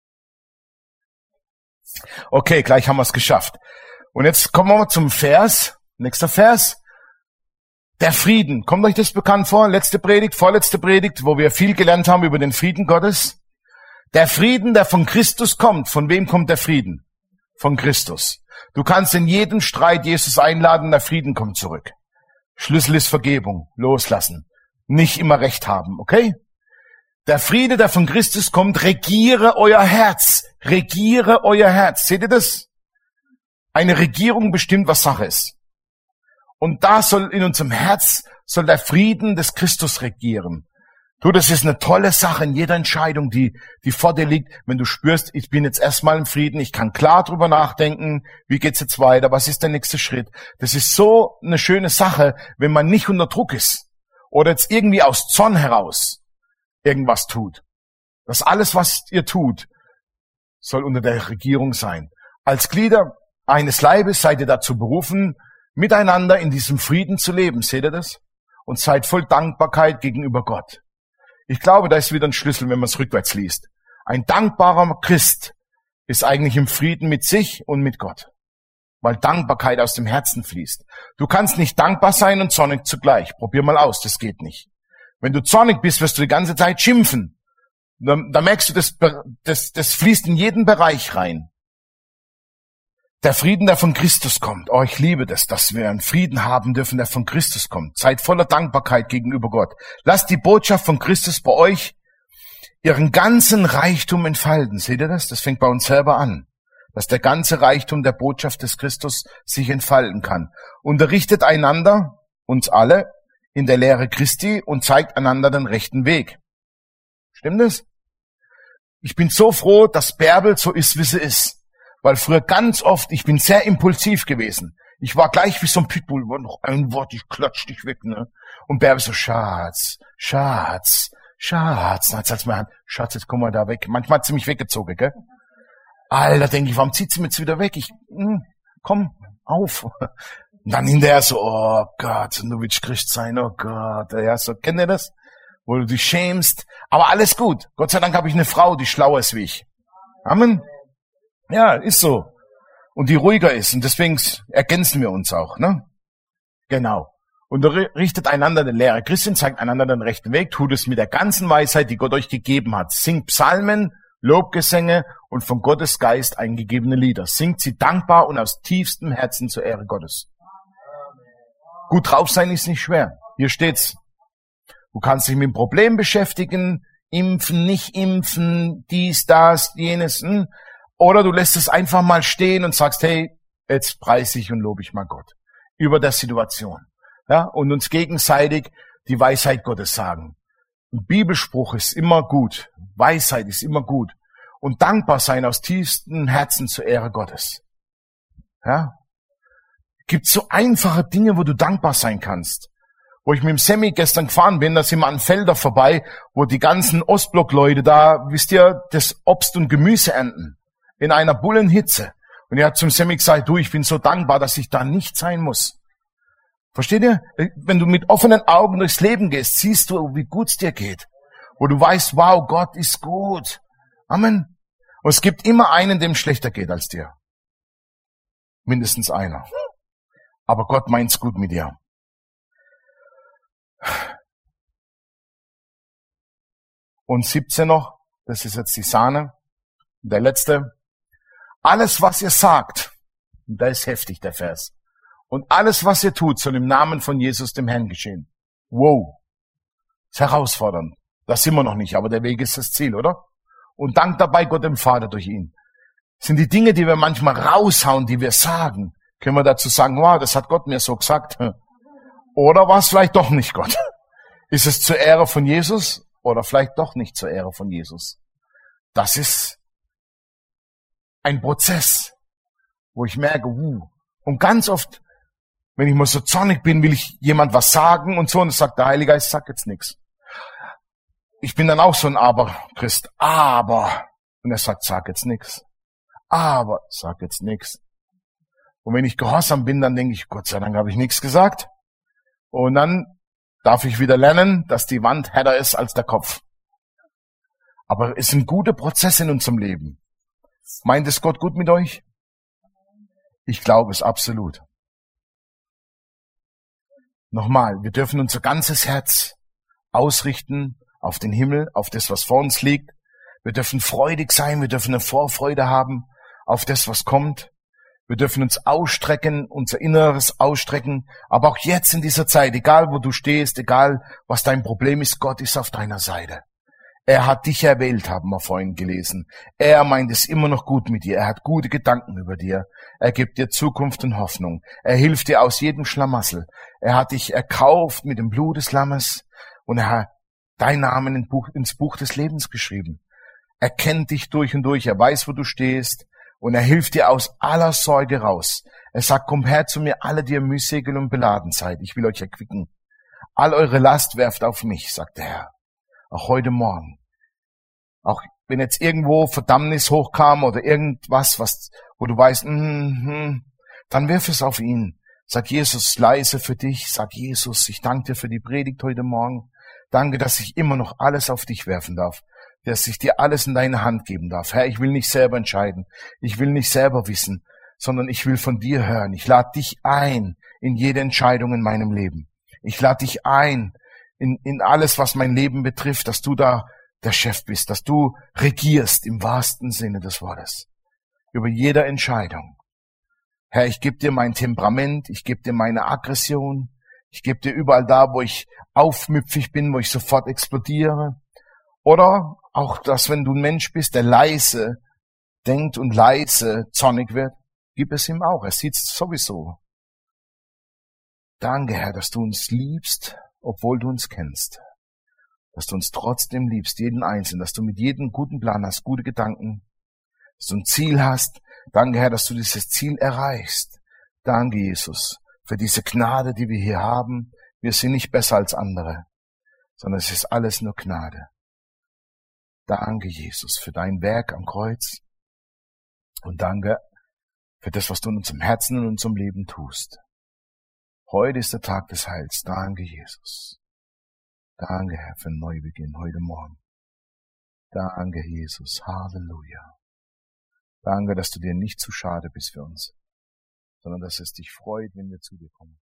Okay, gleich haben wir es geschafft. Und jetzt kommen wir mal zum Vers. Nächster Vers. Der Frieden. Kommt euch das bekannt vor? Letzte Predigt, vorletzte Predigt, wo wir viel gelernt haben über den Frieden Gottes. Der Frieden, der von Christus kommt. Von wem kommt der Frieden? Von Christus. Du kannst in jedem Streit Jesus einladen, der Frieden kommt zurück. Schlüssel ist Vergebung. Loslassen. Nicht immer Recht haben, okay? Der Friede, der von Christus kommt, regiere euer Herz. Regiere euer Herz. Seht ihr das? Eine Regierung bestimmt, was Sache ist. Und da soll in unserem Herz, soll der Frieden des Christus regieren. Du, das ist eine tolle Sache in jeder Entscheidung, die vor dir liegt. Wenn du spürst, ich bin jetzt erstmal im Frieden, ich kann klar drüber nachdenken, wie geht's jetzt weiter, was ist der nächste Schritt. Das ist so eine schöne Sache, wenn man nicht unter Druck ist oder jetzt irgendwie aus Zorn heraus irgendwas tut. Das alles, was ihr tut, soll unter der Regierung sein. Als Glieder eines Leibes seid ihr dazu berufen, miteinander in diesem Frieden zu leben. Seht ihr das? Und seid voll Dankbarkeit gegenüber Gott. Ich glaube, da ist wieder ein Schlüssel, wenn man es rückwärts liest. Ein dankbarer Christ ist eigentlich im Frieden mit sich und mit Gott. Weil Dankbarkeit aus dem Herzen fließt. Du kannst nicht dankbar sein und zornig zugleich. Probier mal aus, das geht nicht. Wenn du zornig bist, wirst du die ganze Zeit schimpfen. Da merkst du, das fließt in jeden Bereich rein. Der Frieden, der von Christus kommt. Oh, ich liebe das, dass wir einen Frieden haben dürfen, der von Christus kommt. Seid voller Dankbarkeit gegenüber Gott. Lasst die Botschaft von Christus bei euch ihren ganzen Reichtum entfalten. Seht ihr das? Das fängt bei uns selber an. Dass der ganze Reichtum der Botschaft des Christus sich entfalten kann. Unterrichtet einander, uns alle, in der Lehre Christi und zeigt einander den rechten Weg. Stimmt das? Ich bin so froh, dass Bärbel so ist, wie sie ist. Weil früher ganz oft, ich bin sehr impulsiv gewesen. Ich war gleich wie so ein Pitbull, war noch ein Wort, ich klatsch dich weg, ne? Und Bärbel so, Schatz, Schatz, Schatz. Dann hat's mir Hand, Schatz, jetzt komm mal da weg. Manchmal hat sie mich weggezogen, gell? Alter, denke ich, warum zieht sie mich jetzt wieder weg? Komm, auf. Und dann hinterher so, oh Gott, du willst Christ sein, oh Gott. Ja, so, kennt ihr das? Wo du dich schämst. Aber alles gut. Gott sei Dank habe ich eine Frau, die schlauer ist wie ich. Amen. Ja, ist so. Und die ruhiger ist. Und deswegen ergänzen wir uns auch, ne? Genau. Unterrichtet einander den Lehre Christen, zeigt einander den rechten Weg, tut es mit der ganzen Weisheit, die Gott euch gegeben hat. Singt Psalmen, Lobgesänge und von Gottes Geist eingegebene Lieder. Singt sie dankbar und aus tiefstem Herzen zur Ehre Gottes. Gut drauf sein ist nicht schwer. Hier steht's. Du kannst dich mit dem Problem beschäftigen, impfen, nicht impfen, dies, das, jenes. Oder du lässt es einfach mal stehen und sagst, hey, jetzt preise ich und lobe ich mal Gott über der Situation. Ja, und uns gegenseitig die Weisheit Gottes sagen. Ein Bibelspruch ist immer gut. Weisheit ist immer gut. Und dankbar sein aus tiefstem Herzen zur Ehre Gottes. Ja. Gibt so einfache Dinge, wo du dankbar sein kannst. Wo ich mit dem Semi gestern gefahren bin, da sind wir an Felder vorbei, wo die ganzen Ostblock-Leute da, wisst ihr, das Obst und Gemüse ernten. In einer Bullenhitze. Und er hat zum Semi gesagt, du, ich bin so dankbar, dass ich da nicht sein muss. Versteht ihr? Wenn du mit offenen Augen durchs Leben gehst, siehst du, wie gut es dir geht. Wo du weißt, wow, Gott ist gut. Amen. Und es gibt immer einen, dem schlechter geht als dir. Mindestens einer. Aber Gott meint's gut mit dir. Und 17 noch, das ist jetzt die Sahne, der letzte. Alles, was ihr sagt, und da ist heftig der Vers, und alles, was ihr tut, soll im Namen von Jesus, dem Herrn, geschehen. Wow. Ist herausfordernd. Das sind wir noch nicht, aber der Weg ist das Ziel, oder? Und dank dabei Gott dem Vater durch ihn. Das sind die Dinge, die wir manchmal raushauen, die wir sagen. Können wir dazu sagen, wow, das hat Gott mir so gesagt. Oder war es vielleicht doch nicht Gott? Ist es zur Ehre von Jesus oder vielleicht doch nicht zur Ehre von Jesus? Das ist ein Prozess, wo ich merke, und ganz oft, wenn ich mal so zornig bin, will ich jemand was sagen und so, und sagt der Heilige Geist, sag jetzt nichts. Ich bin dann auch so ein Aber-Christ. Aber. Und er sagt, sag jetzt nichts. Aber, sag jetzt nichts. Und wenn ich gehorsam bin, dann denke ich, Gott sei Dank habe ich nichts gesagt. Und dann darf ich wieder lernen, dass die Wand härter ist als der Kopf. Aber es sind gute Prozesse in unserem Leben. Meint es Gott gut mit euch? Ich glaube es absolut. Nochmal, wir dürfen unser ganzes Herz ausrichten auf den Himmel, auf das, was vor uns liegt. Wir dürfen freudig sein, wir dürfen eine Vorfreude haben auf das, was kommt. Wir dürfen uns ausstrecken, unser Inneres ausstrecken. Aber auch jetzt in dieser Zeit, egal wo du stehst, egal was dein Problem ist, Gott ist auf deiner Seite. Er hat dich erwählt, haben wir vorhin gelesen. Er meint es immer noch gut mit dir. Er hat gute Gedanken über dir. Er gibt dir Zukunft und Hoffnung. Er hilft dir aus jedem Schlamassel. Er hat dich erkauft mit dem Blut des Lammes und er hat deinen Namen ins Buch des Lebens geschrieben. Er kennt dich durch und durch. Er weiß, wo du stehst und er hilft dir aus aller Sorge raus. Er sagt, komm her zu mir, alle, die ihr mühselig und beladen seid. Ich will euch erquicken. All eure Last werft auf mich, sagt der Herr. Auch heute Morgen. Auch wenn jetzt irgendwo Verdammnis hochkam oder irgendwas, wo du weißt, dann wirf es auf ihn. Sag Jesus leise für dich. Sag Jesus, ich danke dir für die Predigt heute Morgen. Danke, dass ich immer noch alles auf dich werfen darf. Dass ich dir alles in deine Hand geben darf. Herr, ich will nicht selber entscheiden. Ich will nicht selber wissen, sondern ich will von dir hören. Ich lade dich ein in jede Entscheidung in meinem Leben. Ich lade dich ein in alles, was mein Leben betrifft, dass du da der Chef bist, dass du regierst im wahrsten Sinne des Wortes. Über jede Entscheidung. Herr, ich gebe dir mein Temperament, ich gebe dir meine Aggression, ich gebe dir überall da, wo ich aufmüpfig bin, wo ich sofort explodiere. Oder auch, dass wenn du ein Mensch bist, der leise denkt und leise zornig wird, gib es ihm auch. Er sieht's sowieso. Danke, Herr, dass du uns liebst, obwohl du uns kennst. Dass du uns trotzdem liebst, jeden Einzelnen, dass du mit jedem guten Plan hast, gute Gedanken, dass du ein Ziel hast. Danke, Herr, dass du dieses Ziel erreichst. Danke, Jesus, für diese Gnade, die wir hier haben. Wir sind nicht besser als andere, sondern es ist alles nur Gnade. Danke, Jesus, für dein Werk am Kreuz. Und danke für das, was du in unserem Herzen und in unserem Leben tust. Heute ist der Tag des Heils. Danke, Jesus. Danke, Herr, für einen Neubeginn heute Morgen. Danke, Jesus. Halleluja. Danke, dass du dir nicht zu schade bist für uns, sondern dass es dich freut, wenn wir zu dir kommen.